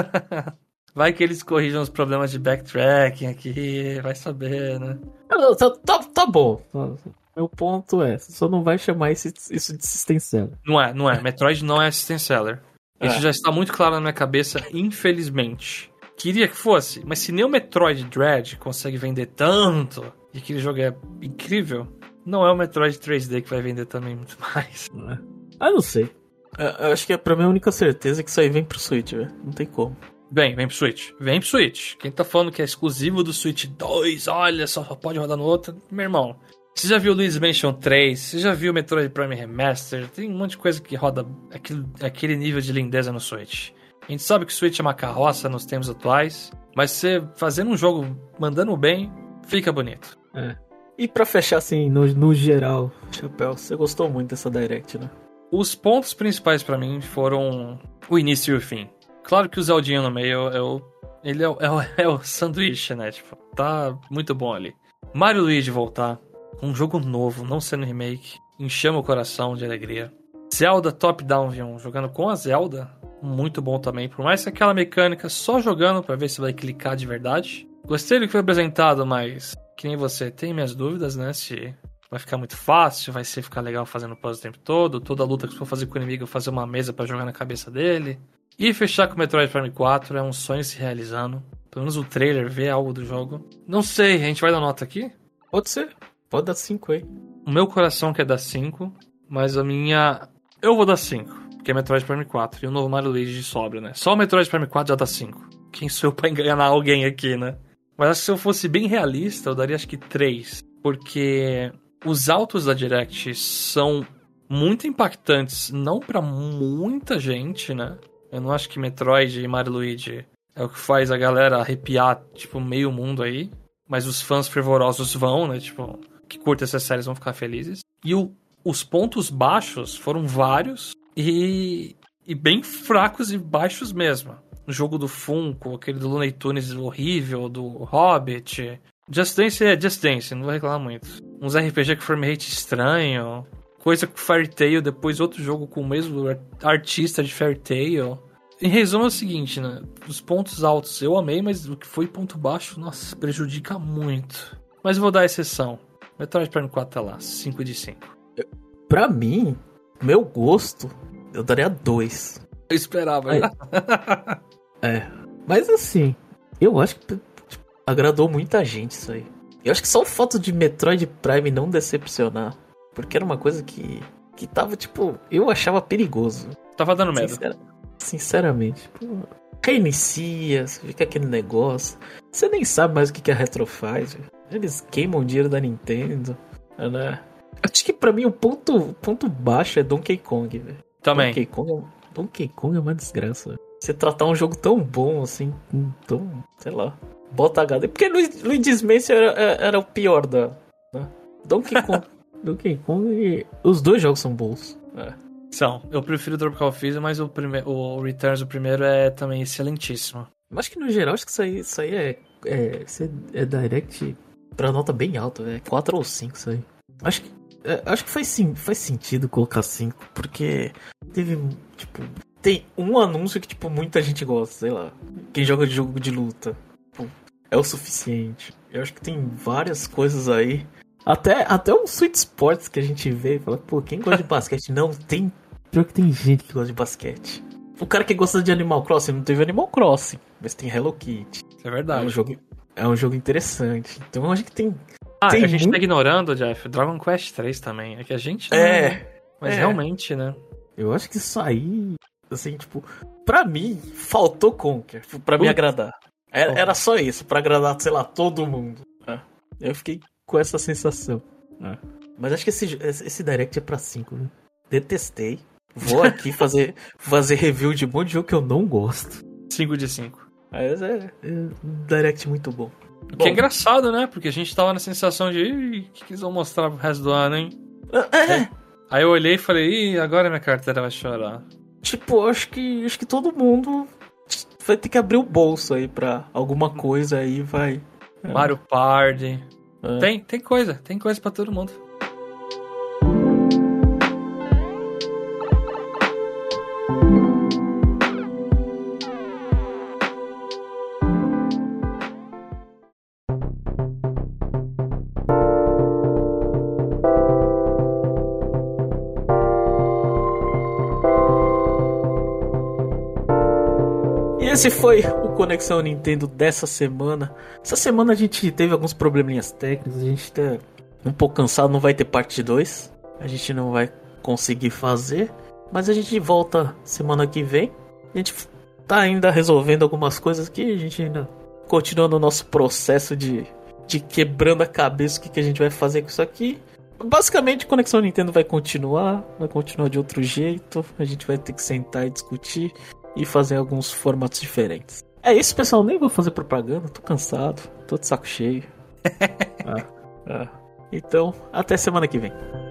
Vai que eles corrijam os problemas de backtracking aqui, vai saber, né? Tá, tá, tá bom. Meu ponto é, você só não vai chamar esse, isso de System Seller. Não é, não é. Metroid não é System Seller. Isso é. já está muito claro na minha cabeça, infelizmente. Queria que fosse, mas se nem o Metroid Dread consegue vender tanto, e aquele jogo é incrível, não é o Metroid três D que vai vender também muito mais. É. Ah, não sei. Eu acho que é pra mim a única certeza é que isso aí vem pro Switch, velho. Não tem como. Vem, vem pro Switch. Vem pro Switch. Quem tá falando que é exclusivo do Switch dois, olha, só pode rodar no outro, meu irmão. Você já viu o Luigi's Mansion três? Você já viu o Metroid Prime Remaster? Tem um monte de coisa que roda aquele, aquele nível de lindeza no Switch. A gente sabe que o Switch é uma carroça nos tempos atuais, mas você fazendo um jogo, mandando bem, fica bonito. É. E pra fechar assim, no, no geral, Chapéu, você gostou muito dessa Direct, né? Os pontos principais pra mim foram o início e o fim. Claro que o Zeldinho no meio é o, ele é o, é, o, é o sanduíche, né? Tipo, tá muito bom ali. Mario Luigi voltar. Um jogo novo, não sendo remake, encheu o coração de alegria. Zelda top-down V um, jogando com a Zelda, muito bom também. Por mais que aquela mecânica só jogando pra ver se vai clicar de verdade. Gostei do que foi apresentado, mas que nem você, tem minhas dúvidas, né? Se vai ficar muito fácil, vai ser ficar legal fazendo puzzle o tempo todo. Toda luta que você for fazer com o inimigo, fazer uma mesa pra jogar na cabeça dele. E fechar com o Metroid Prime quatro é um sonho se realizando. Pelo menos o trailer, ver algo do jogo. Não sei, a gente vai dar nota aqui? Pode ser. Pode dar cinco aí. O meu coração quer dar cinco, mas a minha... Eu vou dar cinco, porque é Metroid Prime quatro e o novo Mario Luigi sobra, né? Só o Metroid Prime quatro já dá cinco. Quem sou eu pra enganar alguém aqui, né? Mas acho que se eu fosse bem realista, eu daria acho que três. Porque os altos da Direct são muito impactantes, não pra muita gente, né? Eu não acho que Metroid e Mario Luigi é o que faz a galera arrepiar, tipo, meio mundo aí. Mas os fãs fervorosos vão, né? Tipo... que curtem essas séries vão ficar felizes. E o, os pontos baixos foram vários e, e bem fracos e baixos mesmo. O jogo do Funko, aquele do Looney Tunes horrível, do Hobbit. Just Dance é Just Dance, não vou reclamar muito. Uns R P G com frame rate estranho. Coisa com Fairy Tail, depois outro jogo com o mesmo artista de Fairy Tail. Em resumo é o seguinte, né? Os pontos altos eu amei, mas o que foi ponto baixo, nossa, prejudica muito. Mas eu vou dar exceção. Metroid Prime quatro tá lá, cinco de cinco. Pra mim, meu gosto, eu daria dois. Eu esperava, né? É. Mas assim, eu acho que tipo, agradou muita gente isso aí. Eu acho que só o fato de Metroid Prime não decepcionar, porque era uma coisa que, que tava, tipo, eu achava perigoso. Tava dando medo. Sincer... Sinceramente. Pô, reinicia, fica aquele negócio. Você nem sabe mais o que a Retro faz, velho. Eles queimam o dinheiro da Nintendo, né? Acho que pra mim o ponto, ponto baixo é Donkey Kong, velho. Também. Donkey Kong, é, Donkey Kong é uma desgraça, véio. Você tratar um jogo tão bom, assim, tão, sei lá, bota H D. Porque Luigi's Mansion era, era o pior da... Né? Donkey Kong, Donkey Kong, os dois jogos são bons. É. São. Eu prefiro o Tropical Freeze, mas o, prime... o Returns, o primeiro, é também excelentíssimo. Eu acho que no geral, acho que isso aí, isso aí é, é, é Direct... pra nota bem alta, velho. quatro ou cinco isso aí. Acho que, é, acho que faz, sim, faz sentido colocar cinco, porque teve, tipo, tem um anúncio que, tipo, muita gente gosta, sei lá. Quem joga de jogo de luta, pô, é o suficiente. Eu acho que tem várias coisas aí. Até, até o Sweet Sports que a gente vê e fala, pô, quem gosta de basquete? Não, tem. Pior que tem gente que gosta de basquete. O cara que gosta de Animal Crossing não teve Animal Crossing, mas tem Hello Kitty. Isso é verdade. É um jogo, é um jogo interessante. Então eu acho que tem. Ah, tem a gente muito... tá ignorando, Jeff, Dragon Quest três também. É que a gente. É. Não... Mas é. realmente, né? Eu acho que isso aí. Assim, tipo, pra mim, faltou Conker, pra me agradar. Era, era só isso, pra agradar, sei lá, todo mundo. É. Eu fiquei com essa sensação. É. Mas acho que esse, esse Direct é pra cinco, né? Detestei. Vou aqui fazer, fazer review de um monte de jogo que eu não gosto. cinco de cinco. Mas é, é um Direct muito bom. O que bom, é engraçado, né? Porque a gente tava na sensação de, ih, o que, que eles vão mostrar pro resto do ano, hein? É. É. Aí eu olhei e falei, ih, agora minha carteira vai chorar. Tipo, acho que, acho que todo mundo vai ter que abrir o bolso aí pra alguma coisa aí, vai. É. Mario Party. É. Tem, tem coisa, tem coisa pra todo mundo. Esse foi o Conexão Nintendo dessa semana. Essa semana a gente teve alguns probleminhas técnicos, a gente tá um pouco cansado, não vai ter parte dois. A gente não vai conseguir fazer, mas a gente volta semana que vem. A gente tá ainda resolvendo algumas coisas aqui, a gente ainda continua no nosso processo de, de quebrando a cabeça o que, que a gente vai fazer com isso aqui. Basicamente, Conexão Nintendo vai continuar, vai continuar de outro jeito, a gente vai ter que sentar e discutir e fazer alguns formatos diferentes. É isso, pessoal. Nem vou fazer propaganda. Tô cansado. Tô de saco cheio. ah, ah. Então, até semana que vem.